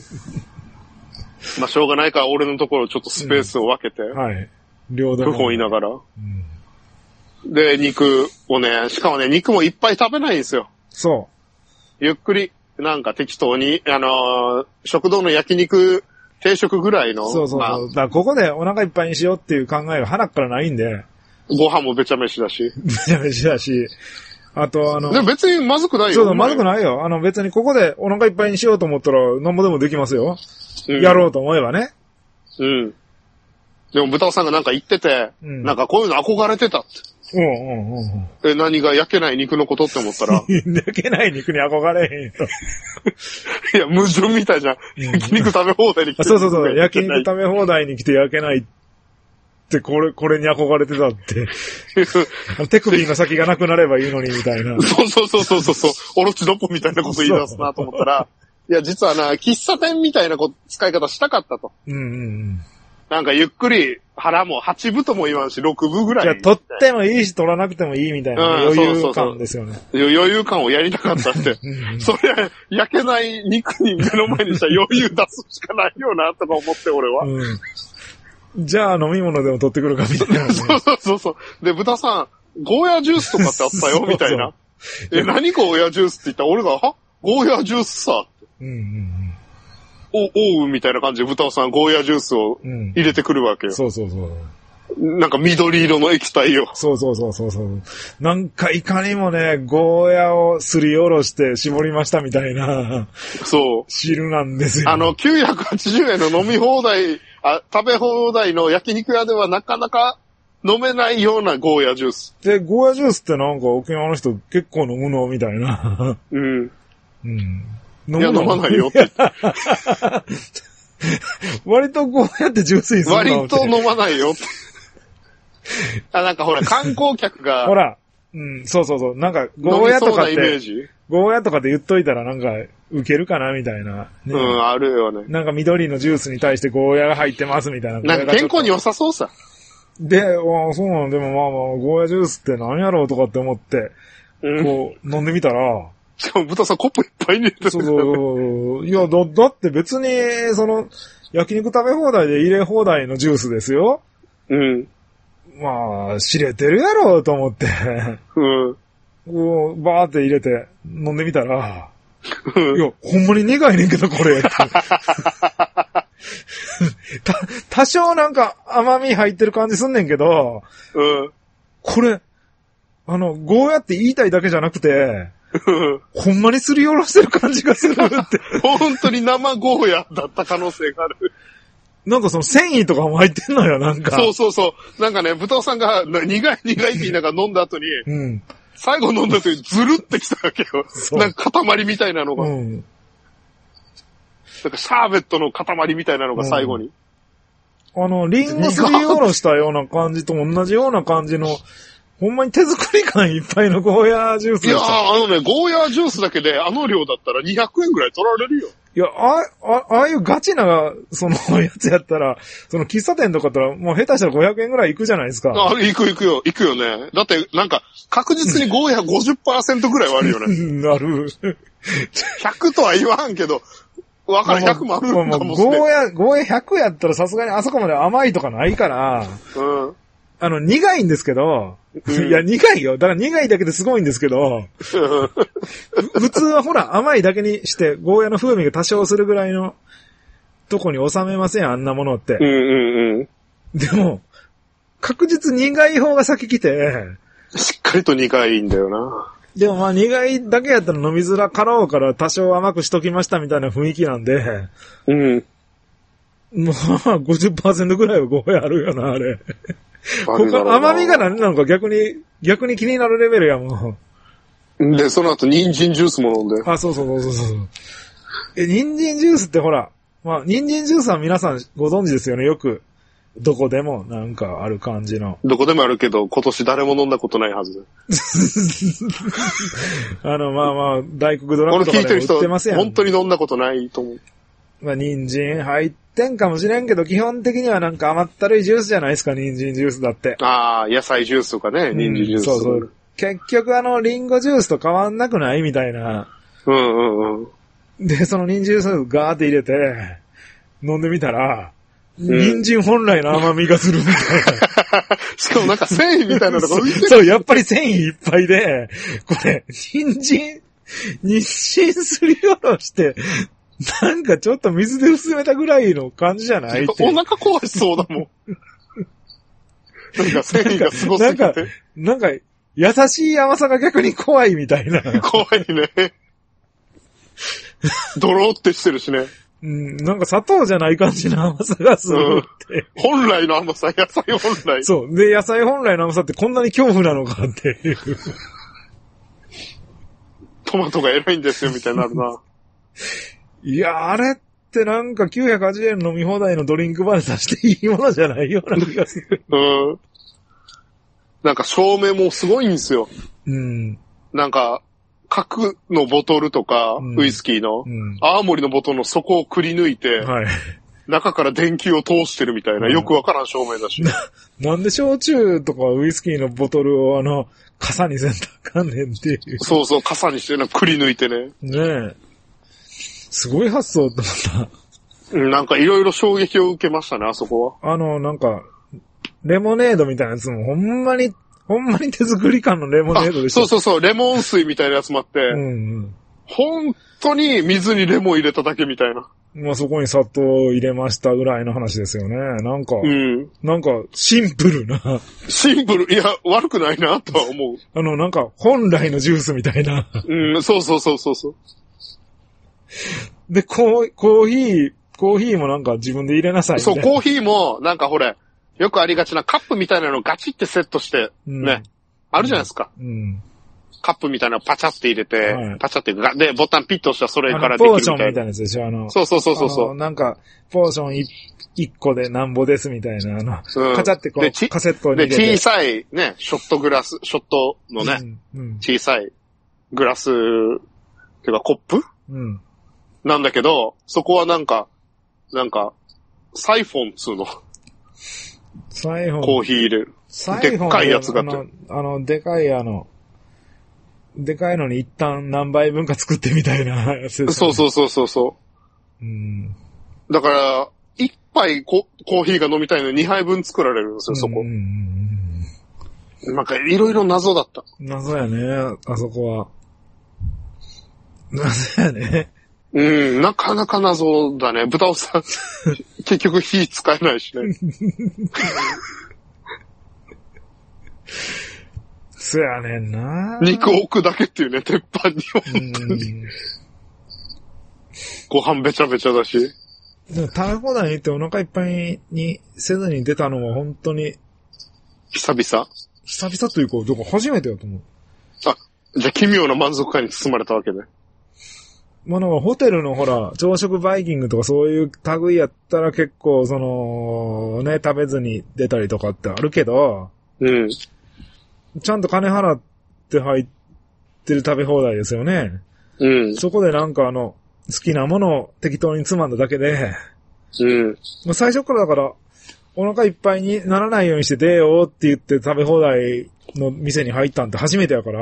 まあ、しょうがないから俺のところちょっとスペースを分けて。はい。両手。不本いながら。で、肉をね、しかもね、肉もいっぱい食べないんですよ。 そう。 ゆっくり、なんか適当に、食堂の焼肉定食ぐらいの。 そうそうそう。まあ、だからここでお腹いっぱいにしようっていう考えが鼻からないんで。 ご飯もべちゃ飯だし。 べちゃ飯だし。あとでも別にまずくないよ。 そう、まずくないよ。別にここでお腹いっぱいにしようと思ったら、なんぼでもできますよ。やろうと思えばね。 うん。でも豚尾さんがなんか言ってて、なんかこういうの憧れてたって。何が焼けない肉のことって思ったら。 焼けない肉に憧れへんよ。 いや、矛盾みたいじゃん。焼肉食べ放題に来て。 そう。焼肉食べ放題に来て焼けないって、これに憧れてたって。手首の先がなくなればいいのにみたいな。 そう。オロチドッポみたいなこと言い出すなと思ったら、いや、実は喫茶店みたいな使い方したかったと。なんかゆっくり腹も8分とも言わんし、6分ぐらい。 いや、取ってもいいし、取らなくてもいいみたいな、余裕感ですよね。 余裕感をやりたかったって。それは焼けない肉に目の前にしたら余裕出すしかないよな、とか思って、俺は。 じゃあ飲み物でも取ってくるか、みたいな、ね。 そう。で、豚さん、ゴーヤジュースとかってあったよ、みたいな。何ゴーヤジュースって言ったら、俺が、ゴーヤジュースさ、って。おうみたいな感じで豚尾さんゴーヤジュースを入れてくるわけよ。 そう。 なんか緑色の液体を。 そう。なんかいかにもね、ゴーヤをすりおろして絞りましたみたいな。そう。汁なんですよ。 980円の飲み放題、食べ放題の焼肉屋ではなかなか飲めないようなゴーヤジュース。 で、ゴーヤジュースってなんか沖縄の人結構飲むのみたいな。 いや、飲まないよって。 割とゴーヤって純粋にするの割と飲まないよって。なんかほら、観光客が。 ほら、そう。なんか、ゴーヤとかって、ゴーヤとかって言っといたらなんか、ウケるかなみたいな、 ね。あるよね。 なんか緑のジュースに対してゴーヤが入ってますみたいな。 なんか健康に良さそうさ。 で、そうなの、でもゴーヤジュースって何やろうとかって思って、こう、飲んでみたら、 しかも豚さんコップいっぱいに入れてる。 そう。いや、だって別に、焼肉食べ放題で入れ放題のジュースですよ。まあ、知れてるやろと思って。こう、バーって入れて飲んでみたら、いや、ほんまに苦いねんけど、これ。多少なんか甘み入ってる感じすんねんけど、これ、ゴーヤって言いたいだけじゃなくて、ほんまにすりおろしてる感じがするって。 本当に生ゴーヤだった可能性がある。 なんか繊維とかも入ってんのよ、なんか。 そう。なんかね、豚尾さんが苦いって言いながら飲んだ後に、最後飲んだ後にズルってきたわけよ。なんか塊みたいなのが。なんかシャーベットの塊みたいなのが最後に。 リンゴすりおろしたような感じと同じような感じの、ほんまに手作り感いっぱいのゴーヤジュースでした。 いやゴーヤジュースだけで量だったら200円ぐらい取られるよ。 いや、ああいうガチな、やつやったら、喫茶店とかだったら、もう下手したら500円ぐらいいくじゃないですか。 行くよね。だって、なんか、確実にゴーヤ 50% ぐらいはあるよね。 なる。 100とは言わんけど、わかる、100もあるかもしれない。 ゴーヤ100やったらさすがにあそこまで甘いとかないから、苦いんですけど、いや、苦いよ。だから苦いだけですごいんですけど、普通はほら、甘いだけにして、ゴーヤの風味が多少するぐらいのとこに収めません、あんなものって。でも、確実苦い方が先来て、 しっかりと苦いんだよな。 でも苦いだけやったら飲みづらかろうから多少甘くしときましたみたいな雰囲気なんで、もう50% ぐらいはゴーヤあるよな、あれ。甘みが何なのか逆に気になるレベルやもん。で、その後人参ジュースも飲んで。 そう。人参ジュースってほら、人参ジュースは皆さんご存知ですよね、よく。どこでもなんかある感じの。 どこでもあるけど、今年誰も飲んだことないはず。 大黒ドラマとかでも売ってますやん。 本当に飲んだことないと思う。 人参入ってんかもしれんけど、基本的にはなんか甘ったるいジュースじゃないですか、人参ジュースだって。 野菜ジュースとかね、人参ジュース。 そう。結局リンゴジュースと変わんなくないみたいな。で、その人参ジュースガーって入れて、飲んでみたら、人参本来の甘みがするみたいな。 しかもなんか繊維みたいなのが浮いてる。 そう、やっぱり繊維いっぱいで、これ、人参すりおろして、 なんかちょっと水で薄めたぐらいの感じじゃないって。 お腹壊しそうだもん。なんか繊維がすごすぎて。 なんか優しい甘さが逆に怖いみたいな。 怖いね。ドローってしてるしね。 うん、なんか砂糖じゃない感じの甘さがするって。 本来の甘さ、野菜本来。 そう。で、野菜本来の甘さってこんなに恐怖なのかっていう。 トマトが偉いんですよ、みたいになるな。 いや、あれってなんか980円飲み放題のドリンクバーでさしていいものじゃないような気がする。 うん。なんか照明もすごいんですよ。 うん。 なんか、角のボトルとか、ウイスキーの、泡盛のボトルの底をくり抜いて、はい、中から電球を通してるみたいな、よくわからん照明だし。 なんで焼酎とかウイスキーのボトルを傘にせんとあかんねんっていう。 そうそう、傘にしてくり抜いてね。 ねえ。すごい発想と思った。 なんかいろいろ衝撃を受けましたね、あそこは。なんか、レモネードみたいなやつもほんまに手作り感のレモネードでした。 そう、レモン水みたいなやつもあって、本当に水にレモン入れただけみたいな。 まあそこに砂糖を入れましたぐらいの話ですよね。なんかシンプルな。 シンプル、いや、悪くないなとは思う。 なんか本来のジュースみたいな。 そう。 で、コーヒーもなんか自分で入れなさいみたいな。 そう、コーヒーも、なんかほれ、よくありがちなカップみたいなのをガチってセットして、ね。あるじゃないですか。カップみたいなのをパチャって入れて、パチャって、で、ボタンピッと押したらそれからできるみたいな。 ポーションみたいなやつでしょ、 そう。 なんか、ポーション1個でなんぼですみたいな、カチャってこう、カセットに入れて。 で、小さいね、ショットのね、小さいグラス、てかコップなんだけど、そこはなんか、サイフォンつうの。 サイフォン。 コーヒー入れる。でっかいやつがあって。 でかいのに一旦何杯分か作ってみたいなやつですね。 そう。だから、一杯コーヒーが飲みたいのに2杯分作られるんですよ、そこ。なんかいろいろ謎だった。 謎やね、あそこは。謎やね。 なかなか謎だね。豚尾さん、結局火使えないしね。 そやねんな。 肉置くだけっていうね、鉄板に本当に。ご飯べちゃべちゃだし。 でも食べ放題に行ってお腹いっぱいにせずに出たのは本当に。 久々 というか、だから初めてだと思う。 じゃあ奇妙な満足感に包まれたわけね。 まあなんかホテルのほら、朝食バイキングとかそういう類やったら結構食べずに出たりとかってあるけど、ちゃんと金払って入ってる食べ放題ですよね。そこでなんか好きなものを適当につまんだだけで、最初からだからお腹いっぱいにならないようにして出ようって言って食べ放題の店に入ったんって初めてやから、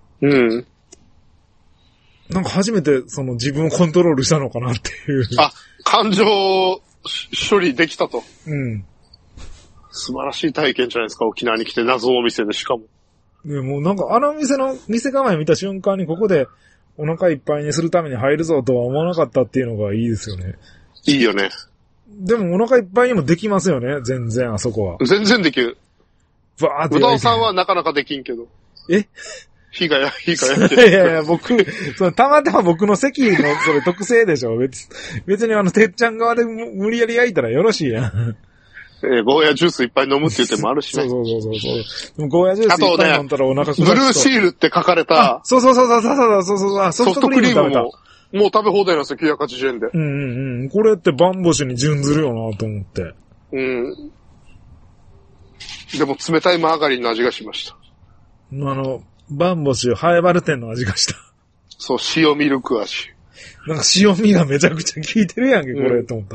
なんか初めて自分をコントロールしたのかなっていう。 感情処理できたと。素晴らしい体験じゃないですか、沖縄に来て謎の店でしかも。 でもなんか店構え見た瞬間にここでお腹いっぱいにするために入るぞとは思わなかったっていうのがいいですよね。 いいよね。 でもお腹いっぱいにもできますよね、全然あそこは。 全然できる。 バーって豚尾さんはなかなかできんけど。火がやってる。いや、たまたま僕の席の特性でしょ。別にてっちゃん側で無理やり焼いたらよろしいやん。 ゴーヤジュースいっぱい飲むって言ってもあるしね。 そう。でもゴーヤジュースいっぱい飲んだらお腹ブルーシールって書かれた。 そう。ソフトクリームももう食べ放題なんですよ、980円で。 これってバンボシに準ずるよなと思って。 でも冷たいマーガリンの味がしました。 バンボシハエバル店の味がした。 そう、塩ミルク味。 なんか塩味がめちゃくちゃ効いてるやんけ、これ、と思った。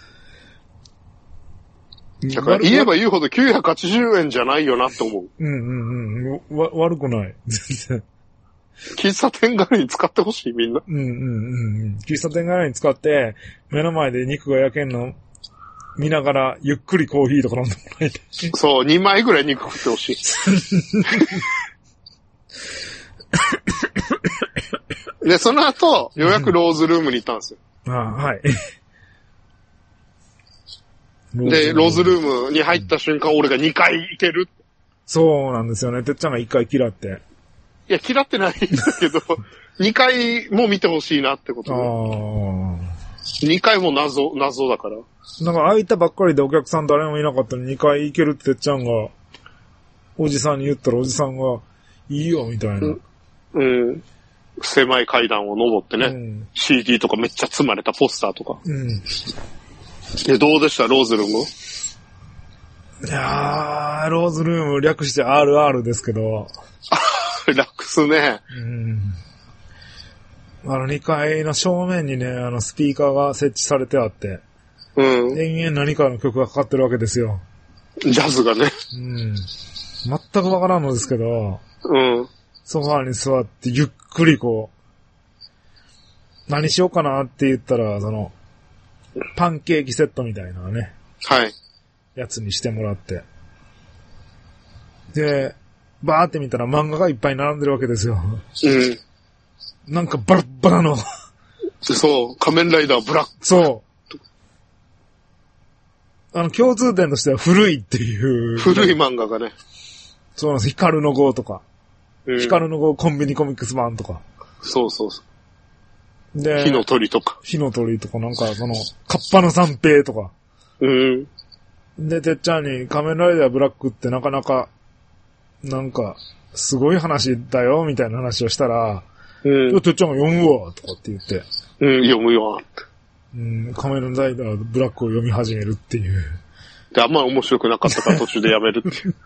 だから言えば言うほど980円じゃないよなって思う。悪くない。全然。 喫茶店柄に使ってほしい、みんな。 喫茶店柄に使って、目の前で肉が焼けんの見ながら、ゆっくりコーヒーとか飲んでもらいたい。 そう、2枚ぐらい肉食ってほしい。 で、その後、ようやくローズルームに行ったんですよ。 はい。 で、ローズルームに入った瞬間、俺が2回行ける。 そうなんですよね。てっちゃんが1回嫌って。 いや、嫌ってないんだけど、2回も見てほしいなってことで。2回も謎だから。 なんか空いたばっかりでお客さん誰もいなかったのに2回行けるっててっちゃんが、おじさんに言ったらおじさんが、いいよ、みたいな。 うん。狭い階段を登ってね、CD とかめっちゃ積まれたポスターとか。で、どうでしたローズルーム？ いやー、ローズルーム略して RR ですけど。 楽っすね。 2階の正面にね、スピーカーが設置されてあって、延々何かの曲がかかってるわけですよ。 ジャズがね。 全くわからんのですけど、ソファーに座ってゆっくりこう、何しようかなって言ったら、パンケーキセットみたいなね。 はい。 やつにしてもらって。で、バーって見たら漫画がいっぱい並んでるわけですよ。なんかバラッバラの。 そう、仮面ライダーブラック。 そう。共通点としては古いっていう。 古い漫画がね。 そうなんです。ヒカルの号とか。ヒカルの号コンビニコミックス版とか。 そうそうそう。 で、 火の鳥とか。 火の鳥とか、なんかカッパの三平とか。で、てっちゃんに仮面ライダーブラックってなかなか、なんか、すごい話だよ、みたいな話をしたら、てっちゃんが読むわ、とかって言って。 読むよ。 仮面ライダーブラックを読み始めるっていう。 で、あんま面白くなかったから途中でやめるっていう。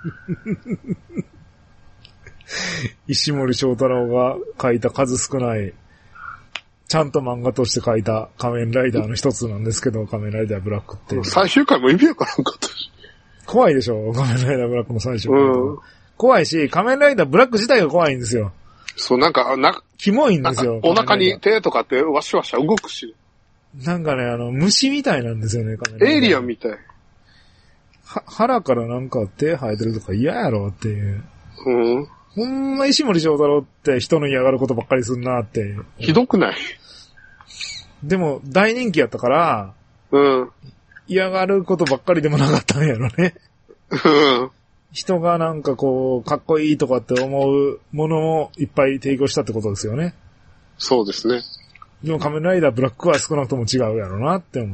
石森章太郎が書いた数少ない、ちゃんと漫画として書いた仮面ライダーの一つなんですけど、仮面ライダーブラックって。 最終回も意味わからんかったし。 怖いでしょ仮面ライダーブラックの最終回。怖いし、仮面ライダーブラック自体が怖いんですよ。 そう、 キモいんですよ。 お腹に手とかってワシワシ動くし。 なんかね、虫みたいなんですよね、仮面ライダー。 エイリアンみたい。 腹からなんか手生えてるとか嫌やろっていう。ほんま石森章太郎って人の嫌がることばっかりすんなって。 ひどくない？ でも大人気やったから、嫌がることばっかりでもなかったんやろね。人がなんかこう、かっこいいとかって思うものをいっぱい提供したってことですよね。 そうですね。 でも仮面ライダーブラックは少なくとも違うやろなって思った。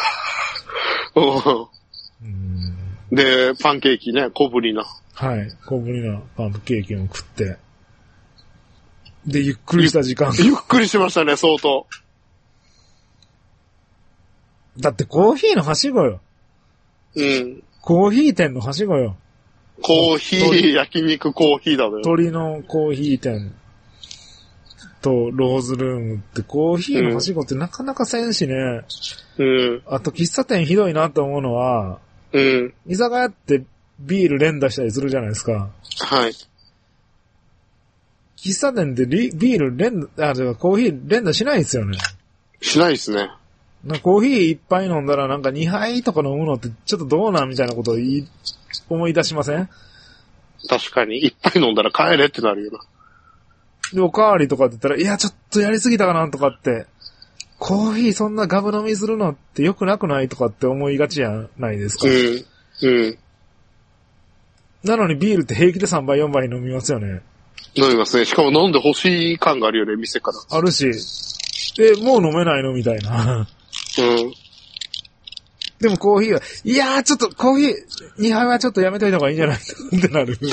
で、パンケーキね、小ぶりな。はい。小ぶりなパンケーキを食って。で、ゆっくりした時間。 ゆっくりしましたね、相当。 だってコーヒーのはしごよ。コーヒー店のはしごよ。 コーヒー、焼肉コーヒーだね。 鳥のコーヒー店とローズルームってコーヒーのはしごってなかなかせんしね。あと喫茶店ひどいなと思うのは、居酒屋ってビール連打したりするじゃないですか。 はい。 喫茶店でビールコーヒー連打しないですよね。 しないですね。 コーヒー一杯飲んだらなんか2杯とか飲むのってちょっとどうなんみたいなことを思い出しません？ 確かに。一杯飲んだら帰れってなるよな。 で、おかわりとかって言ったら、いや、ちょっとやりすぎたかなとかって、コーヒーそんなガブ飲みするのって良くなくないとかって思いがちじゃないですか。なのにビールって平気で3杯4杯飲みますよね。 飲みますね。しかも飲んで欲しい感があるよね、店から。 あるし。もう飲めないのみたいな。でもコーヒーは、いやーちょっとコーヒー2杯はちょっとやめといた方がいいんじゃないってなる。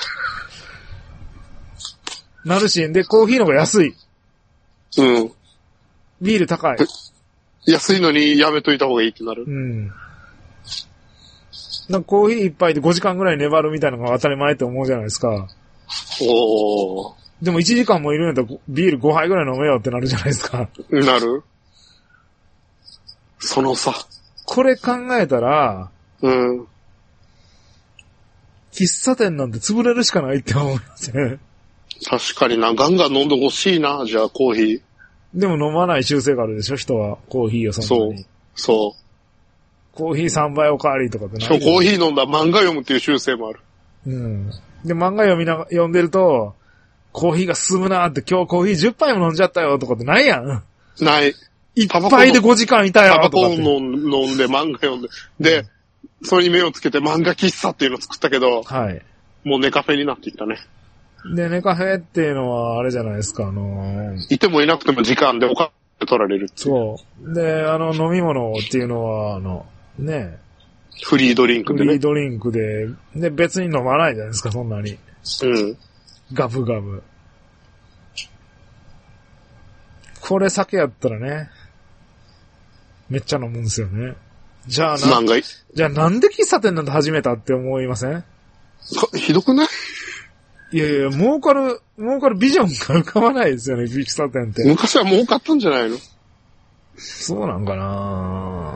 なるし、で、コーヒーの方が安い。ビール高い。 安いのにやめといた方がいいってなる。 なんかコーヒー一杯で5時間ぐらい粘るみたいなのが当たり前って思うじゃないですか。でも1時間もいるんやったらビール5杯ぐらい飲めよってなるじゃないですか。 なる。その差。 これ考えたら、喫茶店なんて潰れるしかないって思いますね。 確かにな、ガンガン飲んでほしいな、じゃあコーヒー。 でも飲まない習性があるでしょ、人は。コーヒーをそんなに。 そう。 コーヒー3杯おかわりとかってない。 コーヒー飲んだら漫画読むっていう習性もある。 で、漫画読んでると、 コーヒーが進むなーって今日コーヒー10杯も飲んじゃったよとかってないやん。 ない。 いっぱいで5時間いたよとかって。 タバコ飲んで漫画読んで。で、それに目をつけて漫画喫茶っていうのを作ったけど、 はい。 もうネカフェになっていったね。 で、ネカフェっていうのはあれじゃないですか、 いてもいなくても時間でお金取られるっていう。 そう。で、飲み物っていうのは、ね。 フリードリンクでね。 フリードリンクで、で、別に飲まないじゃないですか、そんなに。 うん。 ガブガブ。これ酒やったらね、めっちゃ飲むんですよね。じゃあなんで喫茶店なんて始めたって思いません？ ひどくない？ いやいや、儲かるビジョンが浮かばないですよね、喫茶店って。 昔は儲かったんじゃないの？ そうなんかな。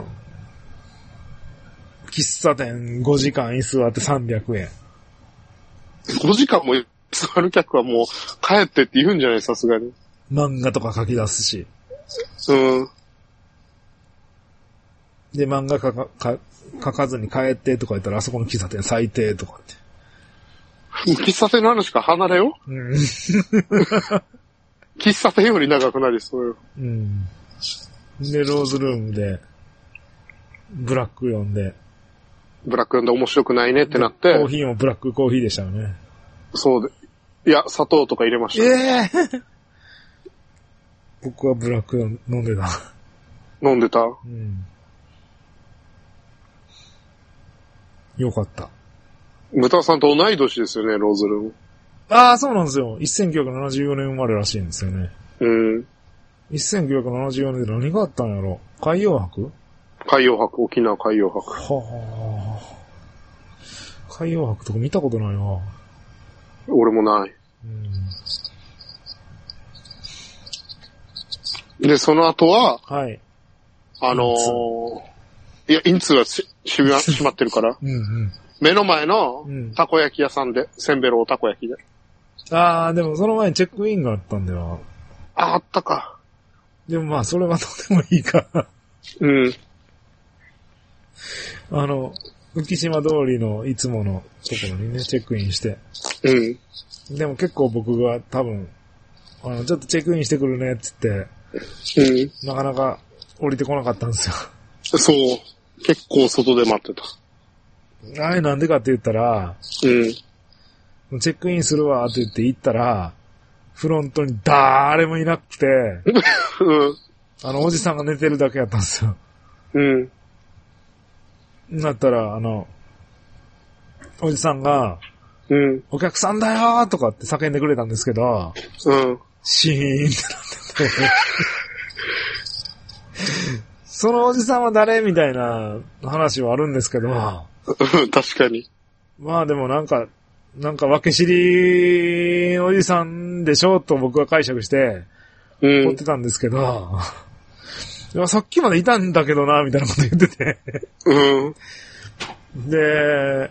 喫茶店5時間居座って300円。 5時間も座る客はもう帰ってって言うんじゃない？さすがに。 漫画とか書き出すし。 うん。 で、漫画書かずに帰ってとか言ったら、あそこの喫茶店最低とかって。 喫茶店の話から離れよう。うん。喫茶店より長くなりそうよ。 うん。で、ローズルームで、ブラック読んで。 ブラック読んで面白くないねってなって。 コーヒーもブラックコーヒーでしたよね。 そうで。いや、砂糖とか入れました。 僕はブラック飲んでた。 飲んでた？ うん。よかった。 ムタさんと同い年ですよね、ローズルーム。 ああ、そうなんですよ。1974年生まれらしいんですよね。 うん。 1974年で何があったんやろ？海洋博？ 沖縄海洋博。 はあ。海洋博とか見たことないな。 俺もない。で、その後は、 はい。 いや、インツは閉まってるから。 うんうん。 目の前のたこ焼き屋さんで、せんべろおたこ焼きで。 ああ、でもその前にチェックインがあったんだよ。 あったか。 でもまあ、それはとてもいいか。 うん。 浮島通りのいつものところにね、チェックインして。 うん。 でも結構僕が多分、ちょっとチェックインしてくるねって言って、 うん。 なかなか降りてこなかったんですよ。 そう。結構外で待ってた。 あれなんでかって言ったら、 うん。 チェックインするわって言って行ったら、フロントに誰もいなくて、 うん。 おじさんが寝てるだけやったんですよ。 うん。 なったら、おじさんが、 うん。 お客さんだよーとかって叫んでくれたんですけど、 うん。 シーンってなってて、そのおじさんは誰みたいな話はあるんですけど、 確かに。 まあでもなんか分け知りおじさんでしょと僕は解釈して、思ってたんですけど、いやさっきまでいたんだけどな、みたいなこと言ってて。 うん。 で、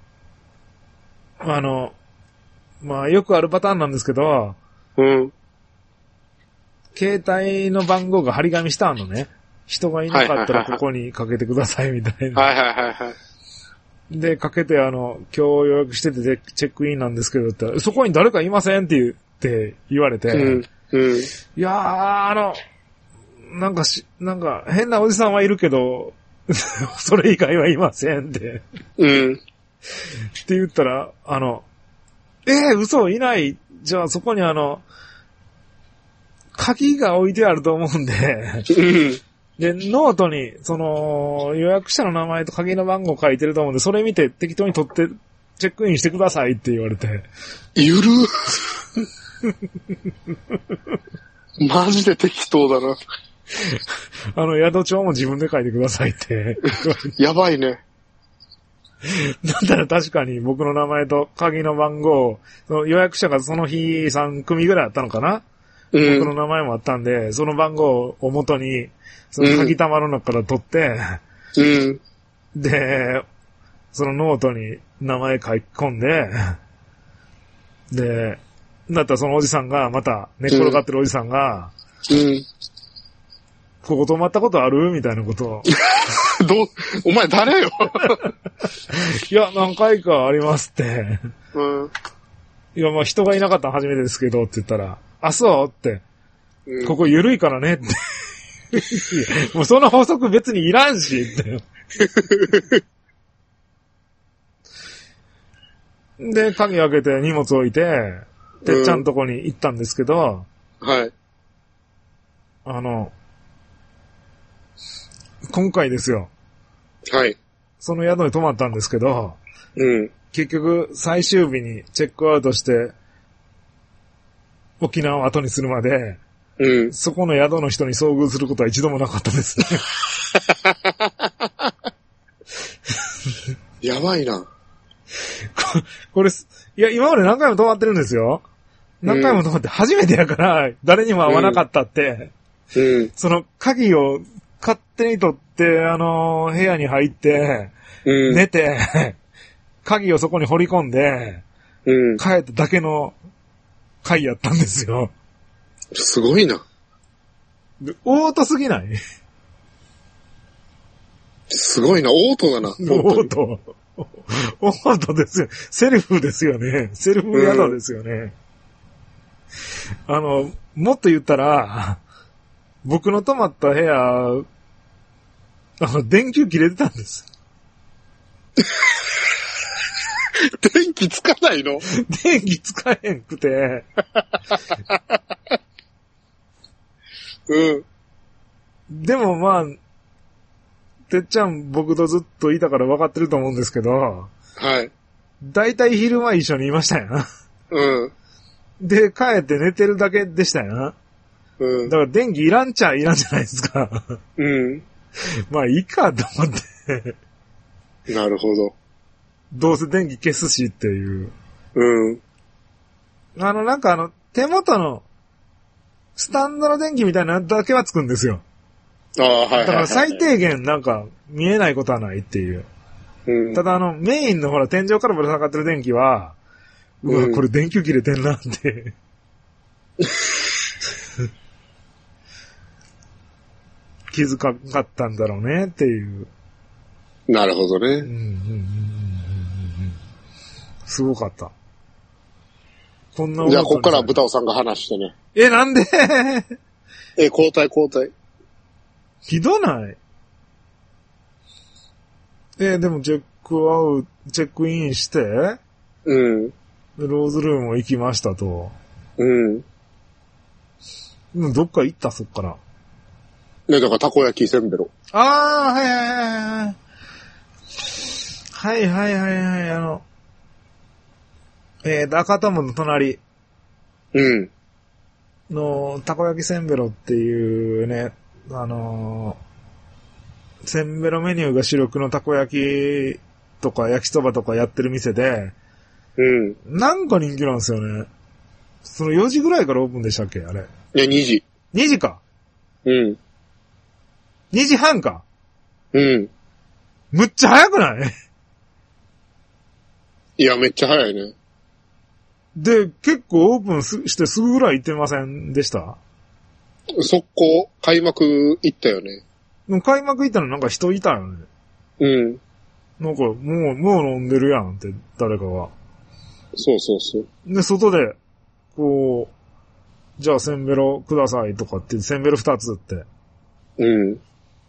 まあよくあるパターンなんですけど、 うん。 携帯の番号が張り紙してあんのね。人がいなかったらここにかけてくださいみたいな。 はいはいはいはい。 で、かけて今日予約しててチェックインなんですけどって、そこに誰かいませんって言われて、 うん。うん。 いやー、なんか変なおじさんはいるけど、それ以外はいませんって。 うん。 って言ったら、嘘いない。じゃあそこに鍵が置いてあると思うんで、で、ノートに、予約者の名前と鍵の番号書いてると思うんで、それ見て適当に取ってチェックインしてくださいって言われて。 ゆるマジで適当だな。 宿帳も自分で書いてくださいって。 やばいね。 だったら確かに僕の名前と鍵の番号、予約者がその日3組ぐらいあったのかな、僕の名前もあったんで、その番号を元に、その鍵玉の中から取って、で、そのノートに名前書き込んで、で、だったらそのおじさんが、また寝っ転がってるおじさんが、ここ泊まったことあるみたいなことを。 お前誰よいや、何回かありますって。 いや、まあ人がいなかったの初めてですけどって言ったら、あ、そうって、ここ緩いからねって。もうその法則別にいらんしって。で、鍵開けて荷物置いて、てっちゃんとこに行ったんですけど、 はい。 今回ですよ。 はい。 その宿に泊まったんですけど、 うん。 結局最終日にチェックアウトして沖縄を後にするまで、 うん。 そこの宿の人に遭遇することは一度もなかったですね。 やばいな。 これ、いや、今まで何回も泊まってるんですよ。何回も泊まって初めてやから、誰にも会わなかったって、 うん。 その鍵を勝手に取って、部屋に入って、 うん。 寝て、鍵をそこに掘り込んで、 うん。 帰っただけの回やったんですよ。 すごいな。 オートすぎない？ すごいな。オートだな。 オート。オートですよ。セルフですよね。セルフ宿ですよね。もっと言ったら、僕の泊まった部屋、電球切れてたんです。 電気つかないの？ 電気つかへんくて。 うん。 でもまあ、てっちゃん僕とずっといたから分かってると思うんですけど、 はい。 だいたい昼間一緒にいましたよな。 うん。 で、帰って寝てるだけでしたよな。 うん。 だから電気いらんちゃいらんじゃないですか。 うん。 まあいいかと思って。 なるほど。 どうせ電気消すしっていう。 うん。 なんか手元のスタンドの電気みたいなのだけはつくんですよ。 ああ、はいはい、はい。 だから最低限なんか見えないことはないっていう。 うん。 ただメインのほら天井からぶら下がってる電気は、うわ、これ電球切れてんなって。気づかなかったんだろうねっていう。 なるほどね。 すごかった。こんな。 じゃあ、こっから豚尾さんが話してね。 なんで交代。 ひどない？でもチェックインして、 うん。 ローズルーム行きましたと。 うん。 どっか行ったそっから。 ね、だからたこ焼きせんべろ。 ああ、はい。赤友の隣。 うん。 の、たこ焼きせんべろっていうね、せんべろメニューが主力のたこ焼きとか焼きそばとかやってる店で、 うん。 なんか人気なんですよね。その4時ぐらいからオープンでしたっけあれ。 いや、2時。 2時か。 うん。 2時半か。 うん。 むっちゃ早くない？ いや、めっちゃ早いね。 で、結構オープンしてすぐぐらい行ってませんでした？ 速攻、開幕行ったよね。 開幕行ったらなんか人いたよね。 うん。 なんか、もう飲んでるやんって、誰かが。 そう。 で、外で、こう、じゃあせんべろくださいとかって、せんべろ2つって。 うん。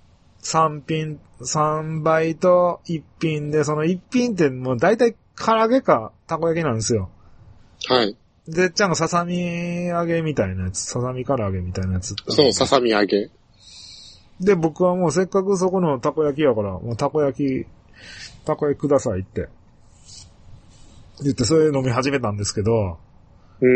3倍と1品で、その1品ってもう大体唐揚げかたこ焼きなんですよ。 はい。 でっちゃんがささみ揚げみたいなやつ、ささみ唐揚げみたいなやつ。 そう、ささみ揚げ。 で、僕はもうせっかくそこのたこ焼きやから、もうたこ焼きくださいって。言って、それ飲み始めたんですけど。 うん。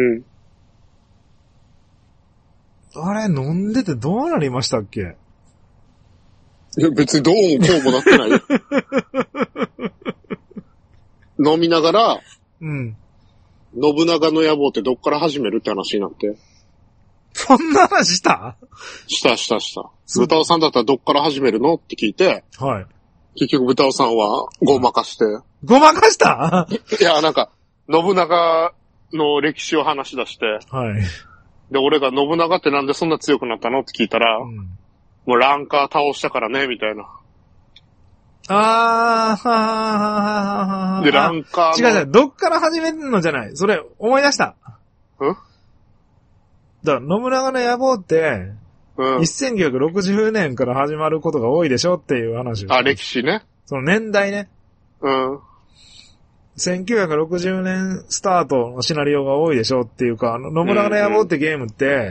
あれ、飲んでてどうなりましたっけ？ いや、別にどうもこうもなってないよ。飲みながら、 うん。 信長の野望ってどっから始めるって話になって。 そんな話した？ した。豚尾さんだったらどっから始めるのって聞いて、 はい。 結局豚尾さんはごまかして。 ごまかした？ いや、なんか、信長の歴史を話し出して、 はい。 で、俺が信長ってなんでそんな強くなったのって聞いたら、もうランカー倒したからね、みたいな。 で、ランカーの。 違う、どっから始めるのじゃない。それ、思い出した。だから、信長の野望って、1960年から始まることが多いでしょっていう話を。 歴史ね。 その年代ね。1960年スタートのシナリオが多いでしょっていうか、信長の野望ってゲームって、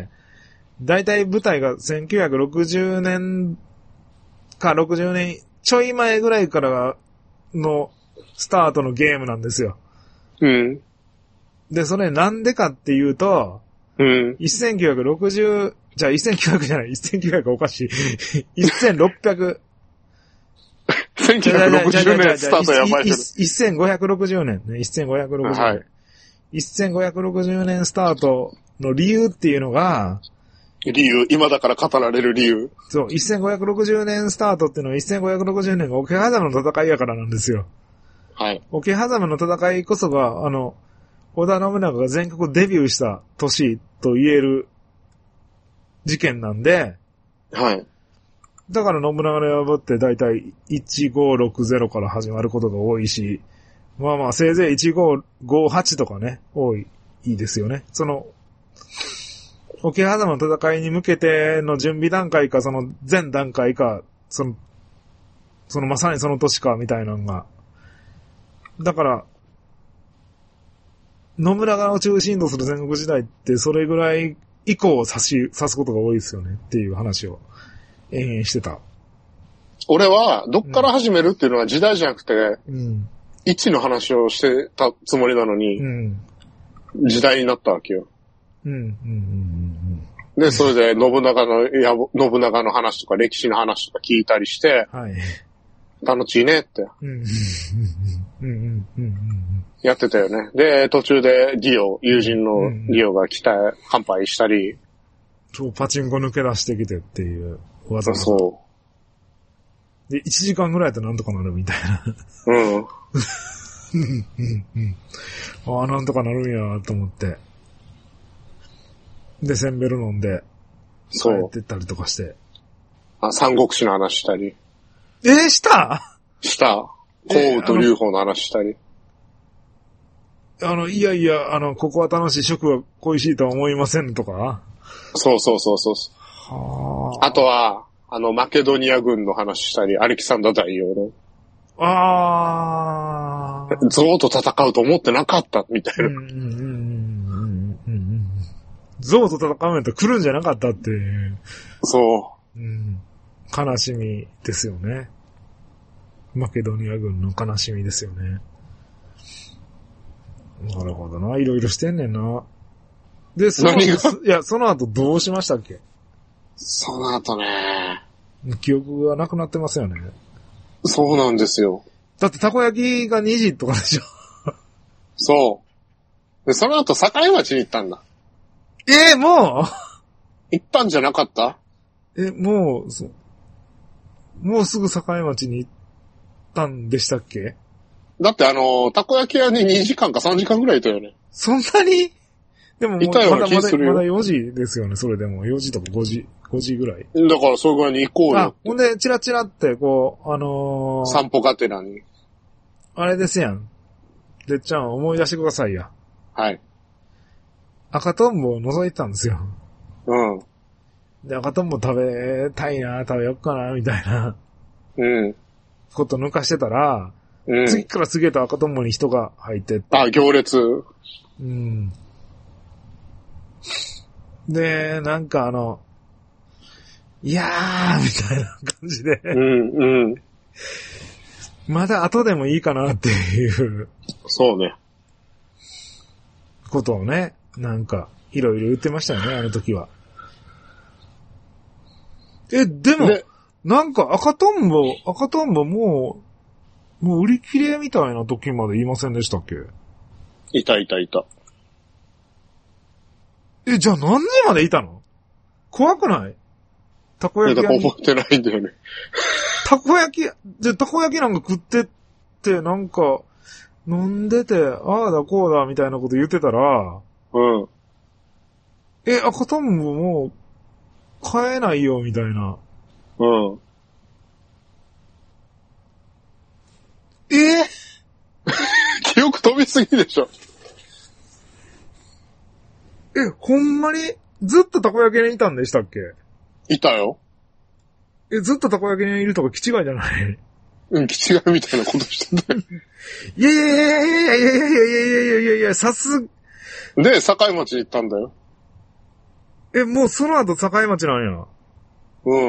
だいたい舞台が1960年か60年ちょい前ぐらいからのスタートのゲームなんですよ。で、それなんでかっていうと、1960、じゃあ1900じゃない、1900おかしい。1600、 1960年スタートやばいけど。 1560年ね、1560年。はい。1560年スタートの理由っていうのが、 今だから語られる理由。 そう、1560年スタートっていうのは1560年が桶狭間の戦いやからなんですよ。 はい。 桶狭間の戦いこそが、織田信長が全国デビューした年と言える事件なんで、 はい。 だから信長の野望ってだいたい1560から始まることが多いし、まあまあせいぜい1558とかね、いいですよね。その、桶狭間の戦いに向けての準備段階か、その前段階か、そのまさにその年かみたいなのが。だから、信長を中心とする戦国時代ってそれぐらい以降を指すことが多いですよねっていう話を延々してた。 俺は、どっから始めるっていうのは時代じゃなくて、位置の話をしてたつもりなのに、時代になったわけよ。で、それで信長の話とか歴史の話とか聞いたりして、楽しいねって。やってたよね。で、途中で友人のリオが来た、乾杯したり。 パチンコ抜け出してきてっていう技。 そう。 で、1時間ぐらいでなんとかなるみたいな。ああ、なんとかなるんやと思って。で、センベル飲んで、帰ってったりとかして。 三国志の話したり。 した降雨と劉邦の話したり。 いやいや、ここは楽しい、食は恋しいとは思いませんとか。 そう。あとは、マケドニア軍の話したり、アレキサンダー大王の。ゾウと戦うと思ってなかった、みたいな。 ゾウと戦うなんて来るんじゃなかったっていう。 そう。 悲しみですよね。マケドニア軍の悲しみですよね。なるほどな。いろいろしてんねんな。で、その後どうしましたっけ？ その後ね。 記憶がなくなってますよね。 そうなんですよ。 だってたこ焼きが2時とかでしょ。 そう。で、その後境町に行ったんだ。 もう行ったんじゃなかった？ もうすぐ境町に行ったんでしたっけ？ だってたこ焼き屋に2時間か3時間ぐらいいたよね。 そんなに？でももういたような気するよ。 まだ4時ですよね、それでも。4時とか5時ぐらい。 だからそれぐらいに行こうよ。 ほんで、チラチラって、 散歩がてらに。 あれですやん。でっちゃん思い出してくださいや。 はい。 赤とんぼを覗いてたんですよ。で、赤とんぼ食べたいな、食べよっかな、みたいな。こと抜かしてたら、次から次へと赤とんぼに人が入ってって。 行列。 で、なんかいやー、みたいな感じで。まだ後でもいいかなっていう。 そうね。 ことをね、なんか、いろいろ言ってましたよね、あの時は。でも、なんか赤とんぼもう売り切れみたいな時まで言いませんでしたっけ？ いた。 じゃあ何時までいたの？怖くない？たこ焼き屋に。 覚えてないんだよね。 たこ焼きなんか食ってって、なんか、飲んでて、ああだこうだみたいなこと言ってたら、赤とんぼもう、買えないよみたいな。 力飛びすぎでしょ。 ほんまにずっとたこ焼き屋にいたんでしたっけ？ いたよ。 ずっとたこ焼き屋にいるとか気違いじゃない？ うん、気違いみたいなことしてたよ。 いや、さす。 で、境町に行ったんだよ。 もうその後境町なんや。 うん。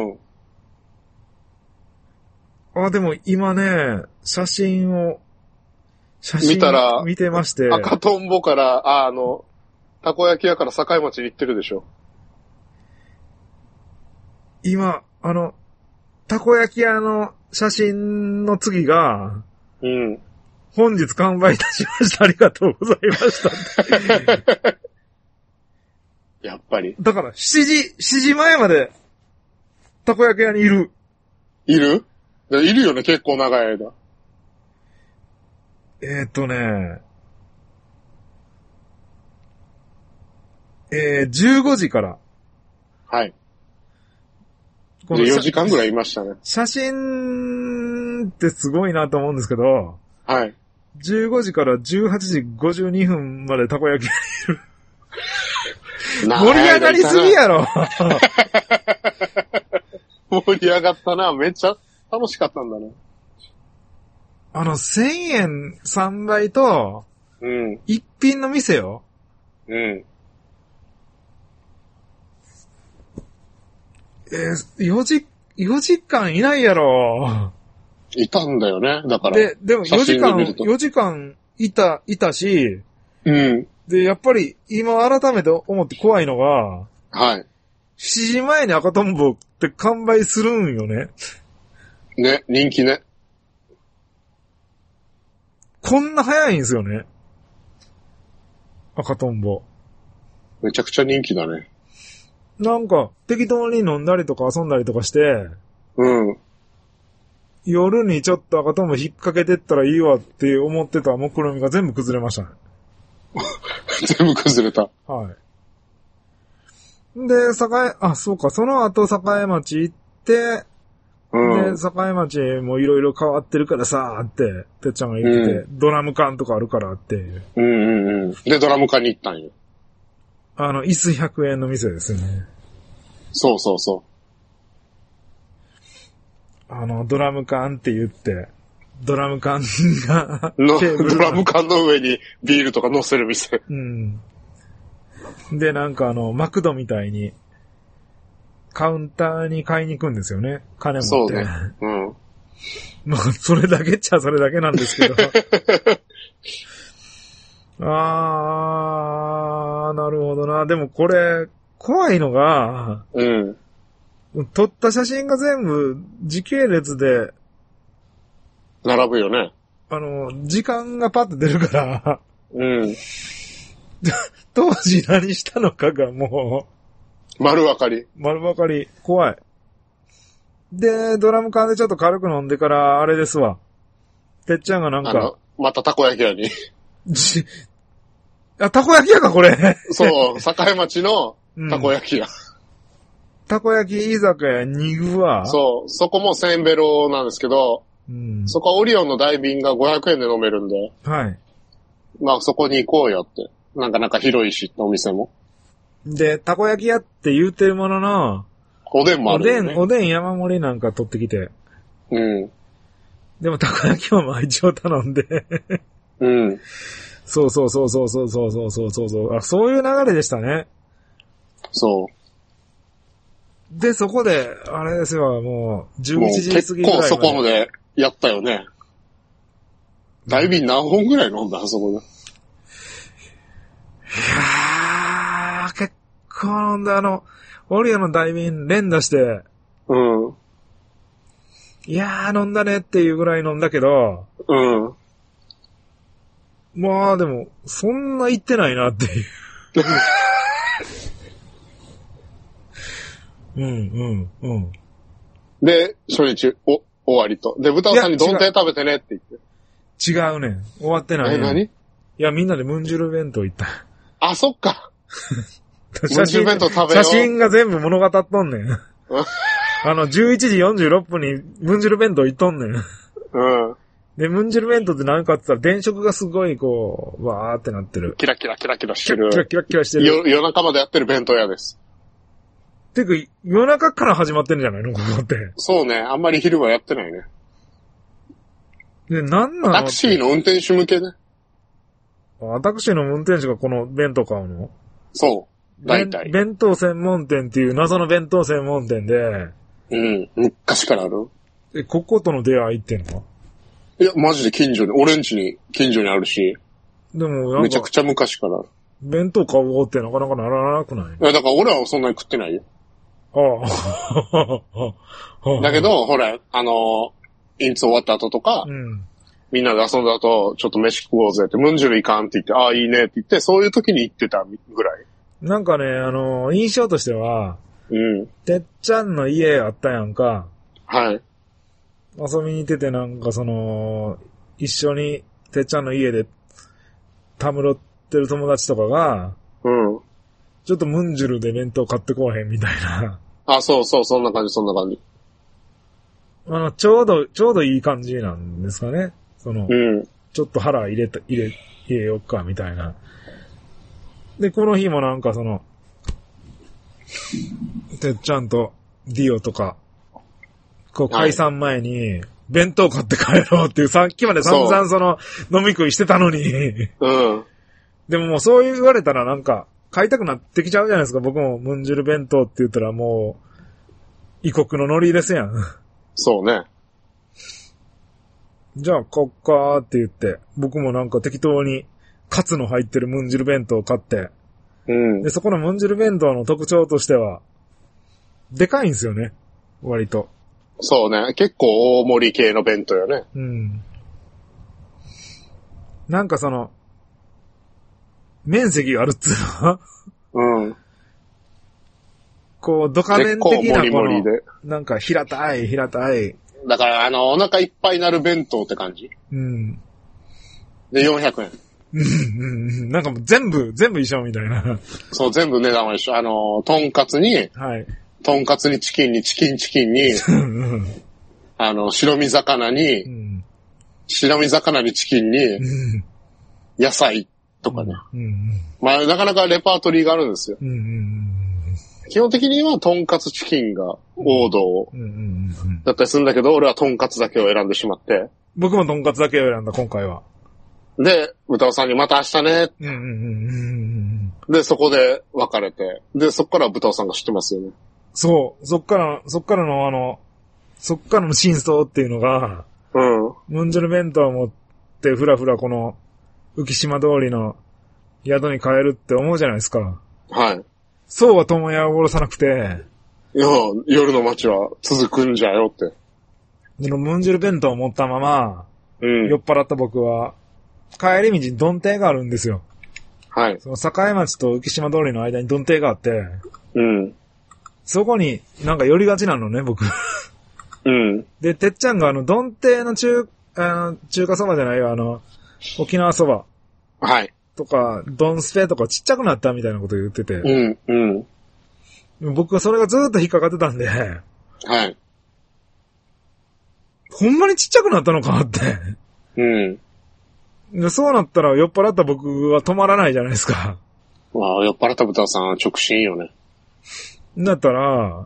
でも今ね、写真見たら、 見てまして。 赤とんぼから、たこ焼き屋から境町に行ってるでしょ。 今、たこ焼き屋の写真の次が、 うん。 本日完売いたしました。ありがとうございました。 やっぱり。 だから、7時前まで、たこ焼き屋にいる。 いるよね、結構長い間。 15時から。 はい。4時間ぐらいいましたね。 写真ってすごいなと思うんですけど、 はい。 15時から18時52分までたこ焼き屋にいる。盛り上がりすぎやろ。 盛り上がったな。めっちゃ楽しかったんだね。 1000円3倍と、 うん。 一品の店よ。 うん。 4時間いないやろ。 いたんだよね。だから。 でも4時間いたし、 うん。 で、やっぱり今改めて思って怖いのが、 はい。 7時前に赤とんぼって完売するんよね。 ね、人気ね。 こんな早いんですよね。赤とんぼ。 めちゃくちゃ人気だね。 なんか、適当に飲んだりとか遊んだりとかして、 うん。 夜にちょっと赤とんぼ引っ掛けてったらいいわって思ってた目論みが全部崩れましたね。 全部崩れた。 はい。で、そうか、その後境町行って、 うん。 で、境町もいろいろ変わってるからさーって、てっちゃんが言ってて、ドラム缶とかあるからっていう。 うんうんうん。で、ドラム缶に行ったんよ。 椅子100円の店ですね。 そうそうそう。ドラム缶って言って、ドラム缶がドラム缶の上にビールとか乗せる店。 うん。で、なんかマクドみたいに、カウンターに買いに行くんですよね。金持って。 そうね。うん。 まあ、それだけっちゃそれだけなんですけど。なるほどな。でもこれ、怖いのが、 うん。 撮った写真が全部時系列で、 並ぶよね。 時間がパッと出るから、 うん。 当時何したのかがもう、丸分かり。 怖い。で、ドラム缶でちょっと軽く飲んでから、あれですわ。てっちゃんがなんか、 またたこ焼き屋に。 たこ焼き屋か、これ。 そう、境町のたこ焼き屋。 たこ焼き居酒屋にぐわ。 そう、そこもせんべろなんですけど、そこはオリオンの大瓶が500円で飲めるんで。 はい。 まあそこに行こうよって。なんか広いし、お店も。 で、たこ焼き屋って言うてるものの、 おでんもあるよね。 おでん山盛りなんか取ってきて。 うん。 でもたこ焼きはまあ一応頼んで。 うん。 そう。そういう流れでしたね。 そう。 で、そこで、あれですよ、もう、11時過ぎぐらいまで。 結構そこまでやったよね。大瓶何本ぐらい飲んだあそこで。 いやー、結構飲んだオリオンの大瓶連打して、 うん。 いやー、飲んだねっていうぐらい飲んだけど、 うん。 まあでも、そんな言ってないなっていう。うん。 で、初日、終わりと。で、豚尾さんに丼亭食べてねって言って。 違うね。終わってないね。 何？ いや、みんなでムンジュル弁当行った。 あ、そっか。ムンジュル弁当食べよう。 写真が全部物語っとんねん。11時46分にムンジュル弁当行っとんねん。 うん。 で、ムンジュル弁当って何かって言ったら、電飾がすごいこう、わーってなってる。 キラキラキラキラしてる。 キラキラキラしてる。 夜中までやってる弁当屋です。 てか、夜中から始まってるんじゃないのここって。 そうね。あんまり昼はやってないね。 で、なんなのタクシーの運転手向けね。 タクシーの運転手がこの弁当買うの？ そう。大体。 弁当専門店っていう謎の弁当専門店で。 うん。昔からある。 こことの出会いっていうのは？ いや、マジで近所に、俺ん家に近所にあるし。 でもなんか、 めちゃくちゃ昔からある。 弁当買おうってなかなかならなくない？ いや、だから俺はそんなに食ってないよ。だけど、ほら、インツ終わった後とか、 うん、 みんなで遊んだ後、ちょっと飯食おうぜって、ムンジュルいかんって言って、ああ、いいねって言って、そういう時に行ってたぐらい。 なんかね、印象としては、 うん。 てっちゃんの家あったやんか。 はい。 遊びに行っててなんか一緒にてっちゃんの家でたむろってる友達とかが、 うん。 ちょっとムンジュルで弁当買ってこうへんみたいな。 あ、そうそう、そんな感じ、そんな感じ。 ちょうどいい感じなんですかね。 うん。 ちょっと腹入れよっか、みたいな。で、この日もなんかてっちゃんとディオとか、こう解散前に、弁当買って帰ろうっていう、さっきまで散々飲み食いしてたのに。 うん。 でももうそう言われたらなんか、買いたくなってきちゃうじゃないですか。僕もムンジュル弁当って言ったらもう、異国のノリですやん。 そうね。 じゃあ買おっかーって言って、僕もなんか適当にカツの入ってるムンジュル弁当を買って、 うん。 で、そこのムンジュル弁当の特徴としては、でかいんですよね。割と。 そうね。結構大盛り系の弁当よね。 うん。なんか面積があるっつうのうん。 こう、ドカ麺的な結構盛り盛りで。 なんか平たい。 だから、お腹いっぱいになる弁当って感じ。 うん。 で、400円。 なんかもう全部一緒みたいな。 そう、全部値段は一緒。とんかつに、 はい。 とんかつにチキンに、白身魚に、白身魚にチキンに、野菜とかね。まあ、なかなかレパートリーがあるんですよ。基本的にはとんかつチキンが王道だったりするんだけど、俺はとんかつだけを選んでしまって。 僕もとんかつだけを選んだ、今回は。 で、歌尾さんにまた明日ね。で、そこで別れて。で、そこから歌尾さんが知ってますよね。 そう。そっからの真相っていうのが、ムンジュル弁当を持ってふらふらこの浮島通りの宿に帰るって思うじゃないですか。 はい。 そうは友也を下ろさなくて。 いや、夜の街は続くんじゃよって。 で、ムンジュル弁当を持ったまま、酔っ払った僕は、帰り道にドン亭があるんですよ。 はい。 その境町と浮島通りの間にドン亭があって、そこになんか寄りがちなのね、僕。で、てっちゃんがドン亭の中華そばじゃないよ、沖縄そば。 はい。 とか、ドンスペとかちっちゃくなったみたいなこと言ってて。僕はそれがずーっと引っかかってたんで。 はい。 ほんまにちっちゃくなったのかって。でそうなったら酔っ払った僕は止まらないじゃないですか。 まあ、酔っ払った豚さんは直進よね。 だったら、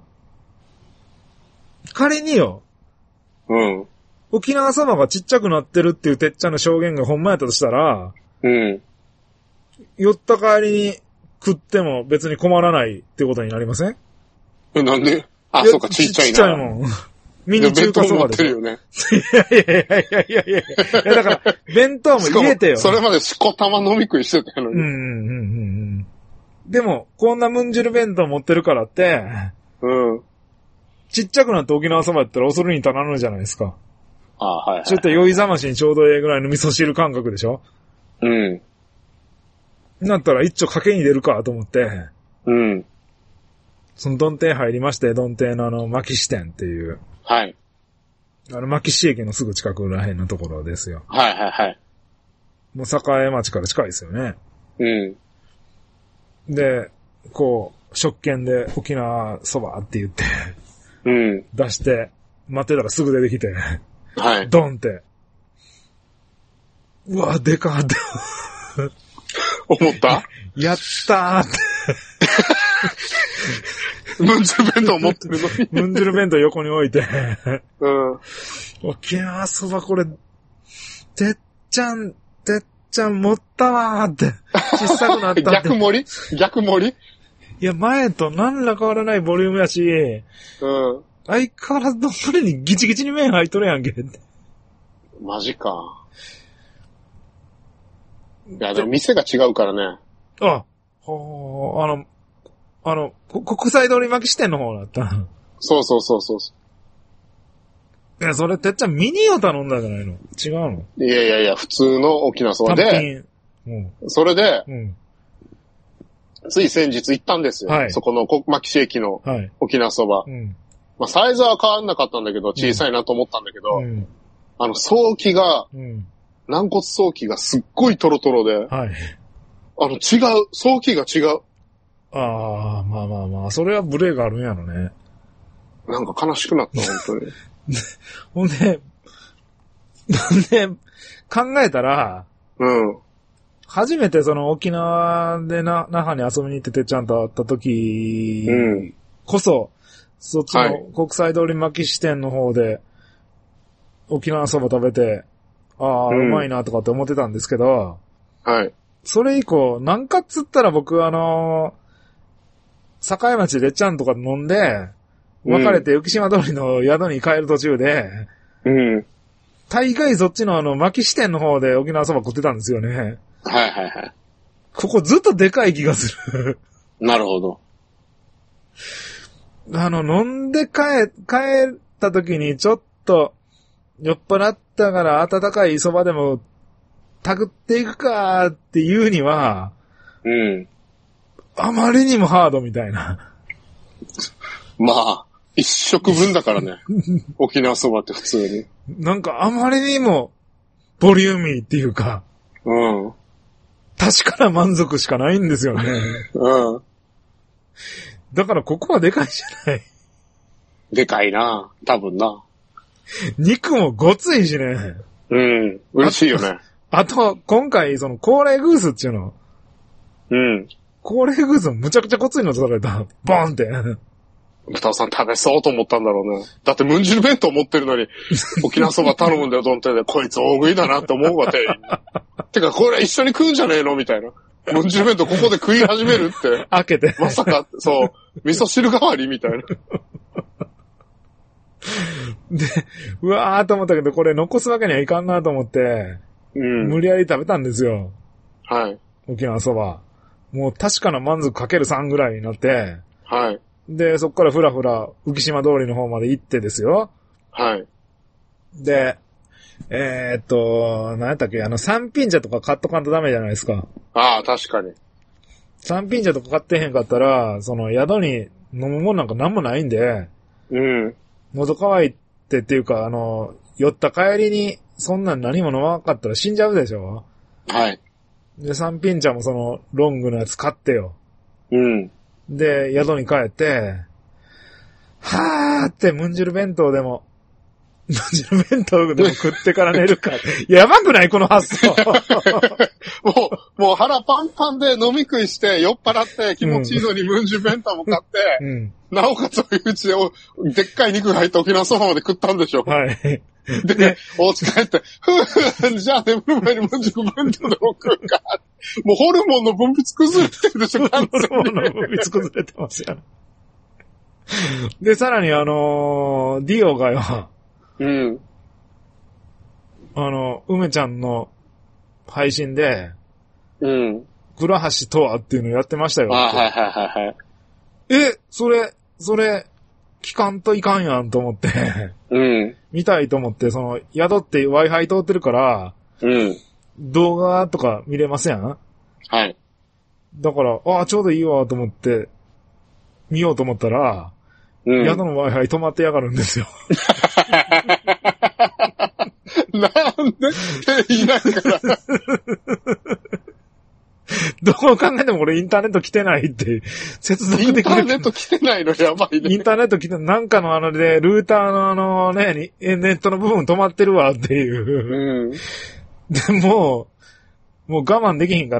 仮によ。沖縄そばがちっちゃくなってるっていうてっちゃんの証言がほんまやったとしたら、酔った帰りに食っても別に困らないってことになりません？ なんで？あ、そうか、ちっちゃいな。 ちっちゃいもん。ミニ中華そばで。 弁当持ってるよね。 いやだから、弁当も入れてよ。 それまでしこたま飲み食いしてたのに。 でも、こんなムンジュル弁当持ってるからって、ちっちゃくなって沖縄そばやったら恐るに足らぬじゃないですか。ちょっと酔いざましにちょうどええぐらいの味噌汁感覚でしょ？なったら一丁賭けに出るかと思って、そのドン亭入りまして、ドン亭の牧師店っていう。 はい。 牧師駅のすぐ近くらへんのところですよ。もう栄町から近いですよね。で、こう、食券で沖縄そばって言って、出して、待ってたらすぐ出てきて、ドンって。 うわ、でかって。 思ったやったーって。 ムンジュル弁当持ってるのに。 ムンジュル弁当横に置いて。 うん。 沖縄そばこれ、てっちゃん持ったわーって。小さくなったって。 逆盛りいや、前と何ら変わらないボリュームやし、 うん。 相変わらずどっぷりにギチギチに麺入っとるやんけ。 マジか。いや、でも店が違うからね。 あ、国際通り巻き支店の方だった。 そう。 いや、それてっちゃんミニを頼んだんじゃないの？違うの？ いや、普通の沖縄そばで、それで、つい先日行ったんですよ。はい、そこの牧師駅の沖縄そば。はいまあ、サイズは変わんなかったんだけど、小さいなと思ったんだけど、早期が、軟骨早期がすっごいトロトロで、はい、違う、早期が違う。 ああ、まあ、それはブレーがあるんやろね。 なんか悲しくなった、本当に。 ほんで、考えたら、初めてその沖縄で那覇に遊びに行っててっちゃんと会った時こそ、そっちの国際通り巻き支店の方で沖縄そば食べて、うまいなとかって思ってたんですけど、はい。それ以降、なんかっつったら僕境町でっちゃんとか飲んで、別れて浮島通りの宿に帰る途中で、大概そっちの巻き支店の方で沖縄そば食ってたんですよね。 はい。 ここずっとでかい気がする。 なるほど。 飲んで帰った時にちょっと酔っ払ったから温かいそばでもたぐっていくかっていうには、あまりにもハードみたいな。 まあ、一食分だからね。沖縄そばって普通に。 なんかあまりにもボリューミーっていうか。確かな満足しかないんですよね。だからここはでかいじゃない。 でかいな。多分な。 肉もごついしね。 嬉しいよね。 あと、今回、高麗グースっていうの。高麗グースむちゃくちゃごついの取られた。ボーンって。 豚尾さん食べそうと思ったんだろうね。だってムンジュル弁当持ってるのに、沖縄そば頼むんだよ、どんてで。こいつ大食いだなって思うわ、店員に。てか、これ一緒に食うんじゃねえのみたいな。ムンジュル弁当ここで食い始めるって。 開けて。 まさか、そう、味噌汁代わりみたいな。 で、うわーと思ったけど、これ残すわけにはいかんなと思って、無理やり食べたんですよ。はい。沖縄そば。もう確かな満足かける3ぐらいになって、はい。で、そっからふらふら浮島通りの方まで行ってですよ。はい。で、何やったっけ、三品茶とか買っとかんとダメじゃないですか。 ああ、確かに。 三品茶とか買ってへんかったら、宿に飲むもんなんかなんもないんで、喉乾いてっていうか、酔った帰りに、そんなん何も飲まなかったら死んじゃうでしょ？はい。で、三品茶もロングのやつ買ってよ。で、宿に帰って、はーってムンジュル弁当でも、ムンジュル弁当でも食ってから寝るか。やばくないこの発想。 もう腹パンパンで飲み食いして酔っ払って気持ちいいのにムンジュル弁当も買って、なおかつお湯打ちででっかい肉が入った沖縄そばまで食ったんでしょ。はい。で、お家帰って、じゃあ眠る前にムンジュル弁当でも食うか。もうホルモンの分泌崩れてるでしょ、完全に。ホルモンの分泌崩れてますよ。で、さらにディオがよ、梅ちゃんの配信で、倉橋とはっていうのやってましたよ。はい。それ、聞かんといかんやんと思って、見たいと思って、宿って Wi-Fi 通ってるから、動画とか見れますやん？はい。だから、ちょうどいいわと思って、見ようと思ったら、宿の Wi-Fi 止まってやがるんですよ。 なんでって言いながら。 どう考えてもこれインターネット来てないって、接続できる。 インターネット来てないのやばいね。 インターネット来て、なんかので、ルーターのネットの部分止まってるわっていう。 でもう我慢できへんから、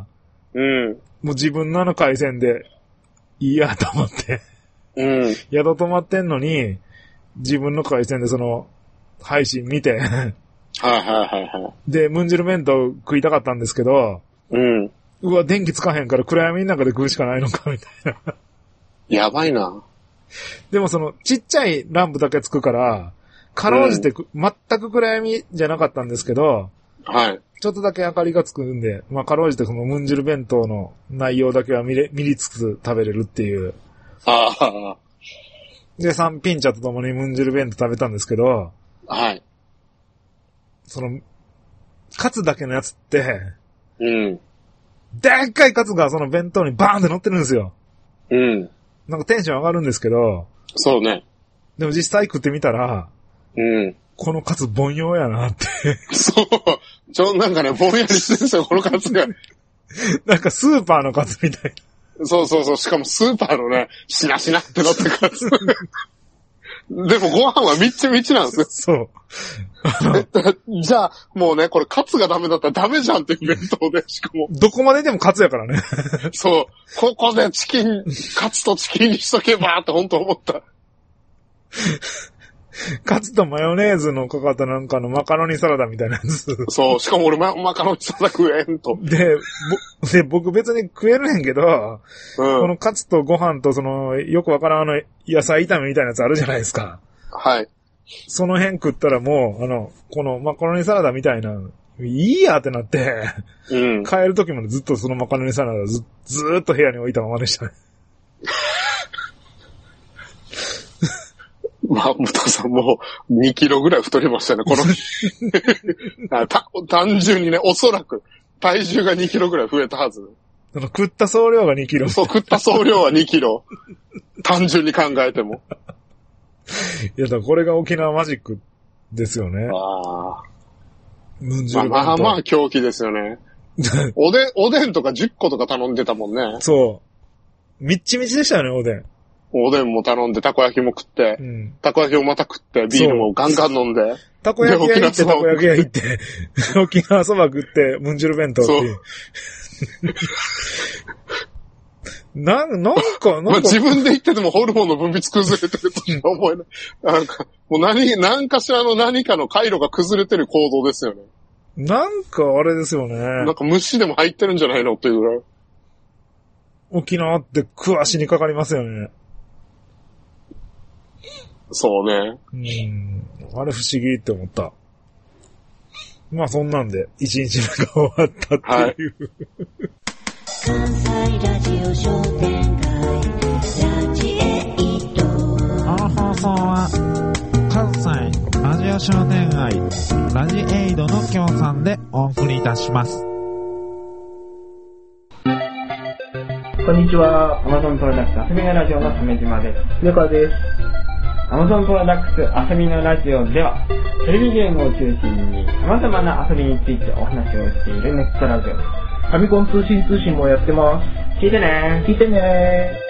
うん。 もう自分の回線で、いいやと思って。 うん。 宿止まってんのに、自分の回線でその、配信見て。はいはいはい。 で、ムンジル弁当食いたかったんですけど、 うん。 うわ、電気つかへんから暗闇の中で食うしかないのか、みたいな。 やばいな。 でもその、ちっちゃいランプだけつくから、かろうじて、全く暗闇じゃなかったんですけど、 はい。 ちょっとだけ明かりがつくんで、まあ、かろうじてそのムンジル弁当の内容だけは見りつつ食べれるっていう。 ああ。 で、サンピンチャと共にムンジル弁当食べたんですけど、 はい。 その、カツだけのやつって、 うん。 でっかいカツがその弁当にバーンって乗ってるんですよ。 うん。 なんかテンション上がるんですけど、 そうね。 でも実際食ってみたら、 うん。 このカツ凡庸やなって。 そう。なんかね、ぼんやりしてるんですよ、このカツが。 なんかスーパーのカツみたいな。そう。しかもスーパーのね、しなしなってなったカツ。でもご飯はみっちみちなんですよ。そう。じゃあ、もうね、これカツがダメだったらダメじゃんっていう弁当で、しかも。 どこまででもカツやからね。 そう。ここでカツとチキンにしとけばって本当思った。カツとマヨネーズのかかったなんかのマカロニサラダみたいなやつ。 そう、しかも俺マカロニサラダ食えんと。 で、僕別に食えるねんけど、このカツとご飯とその、よくわからん野菜炒めみたいなやつあるじゃないですか。 はい。その辺食ったらもう、このマカロニサラダみたいな、いいやってなって、帰る時までずっとそのマカロニサラダずーっと部屋に置いたままでしたね。 まあ、武藤さんもう2キロぐらい太りましたね、この単純にね、おそらく体重が2キロぐらい増えたはず。 食った総量が2キロ。 そう、食った総量は2キロ。単純に考えても。 いや、だからこれが沖縄マジックですよね。 ああ。 ムンジル弁当。 まあ狂気ですよね。おでんとか10個とか頼んでたもんね。 そう。みっちみちでしたよね、おでん。 おでんも頼んで、たこ焼きも食って、たこ焼きもまた食って、ビールもガンガン飲んんで。 たこ焼き屋行って、たこ焼き屋行って、沖縄そば食って、ムンジル弁当っていう。なんか、 まあ、自分で言っててもホルモンの分泌崩れてるとしか思えない。なんか、もう何かしらの何かの回路が崩れてる行動ですよね。 なんかあれですよね。 なんか虫でも入ってるんじゃないのっていうぐらい。 沖縄って食わしにかかりますよね。 そうね。 あれ不思議って思った。まあそんなんで、一日目が終わったっていう。はい関西ラジオ商店街ラジエイト。 この放送は関西ラジオ商店街ラジエイドの協賛でお送りいたします。 こんにちは。Amazon プロダクツ遊びのラジオの鮫島です。 上川です。 Amazon プロダクツ遊びのラジオではテレビゲームを中心に様々な遊びについてお話をしているネットラジオです。 ファミコン通信もやってます。 聞いてね。 聞いてね。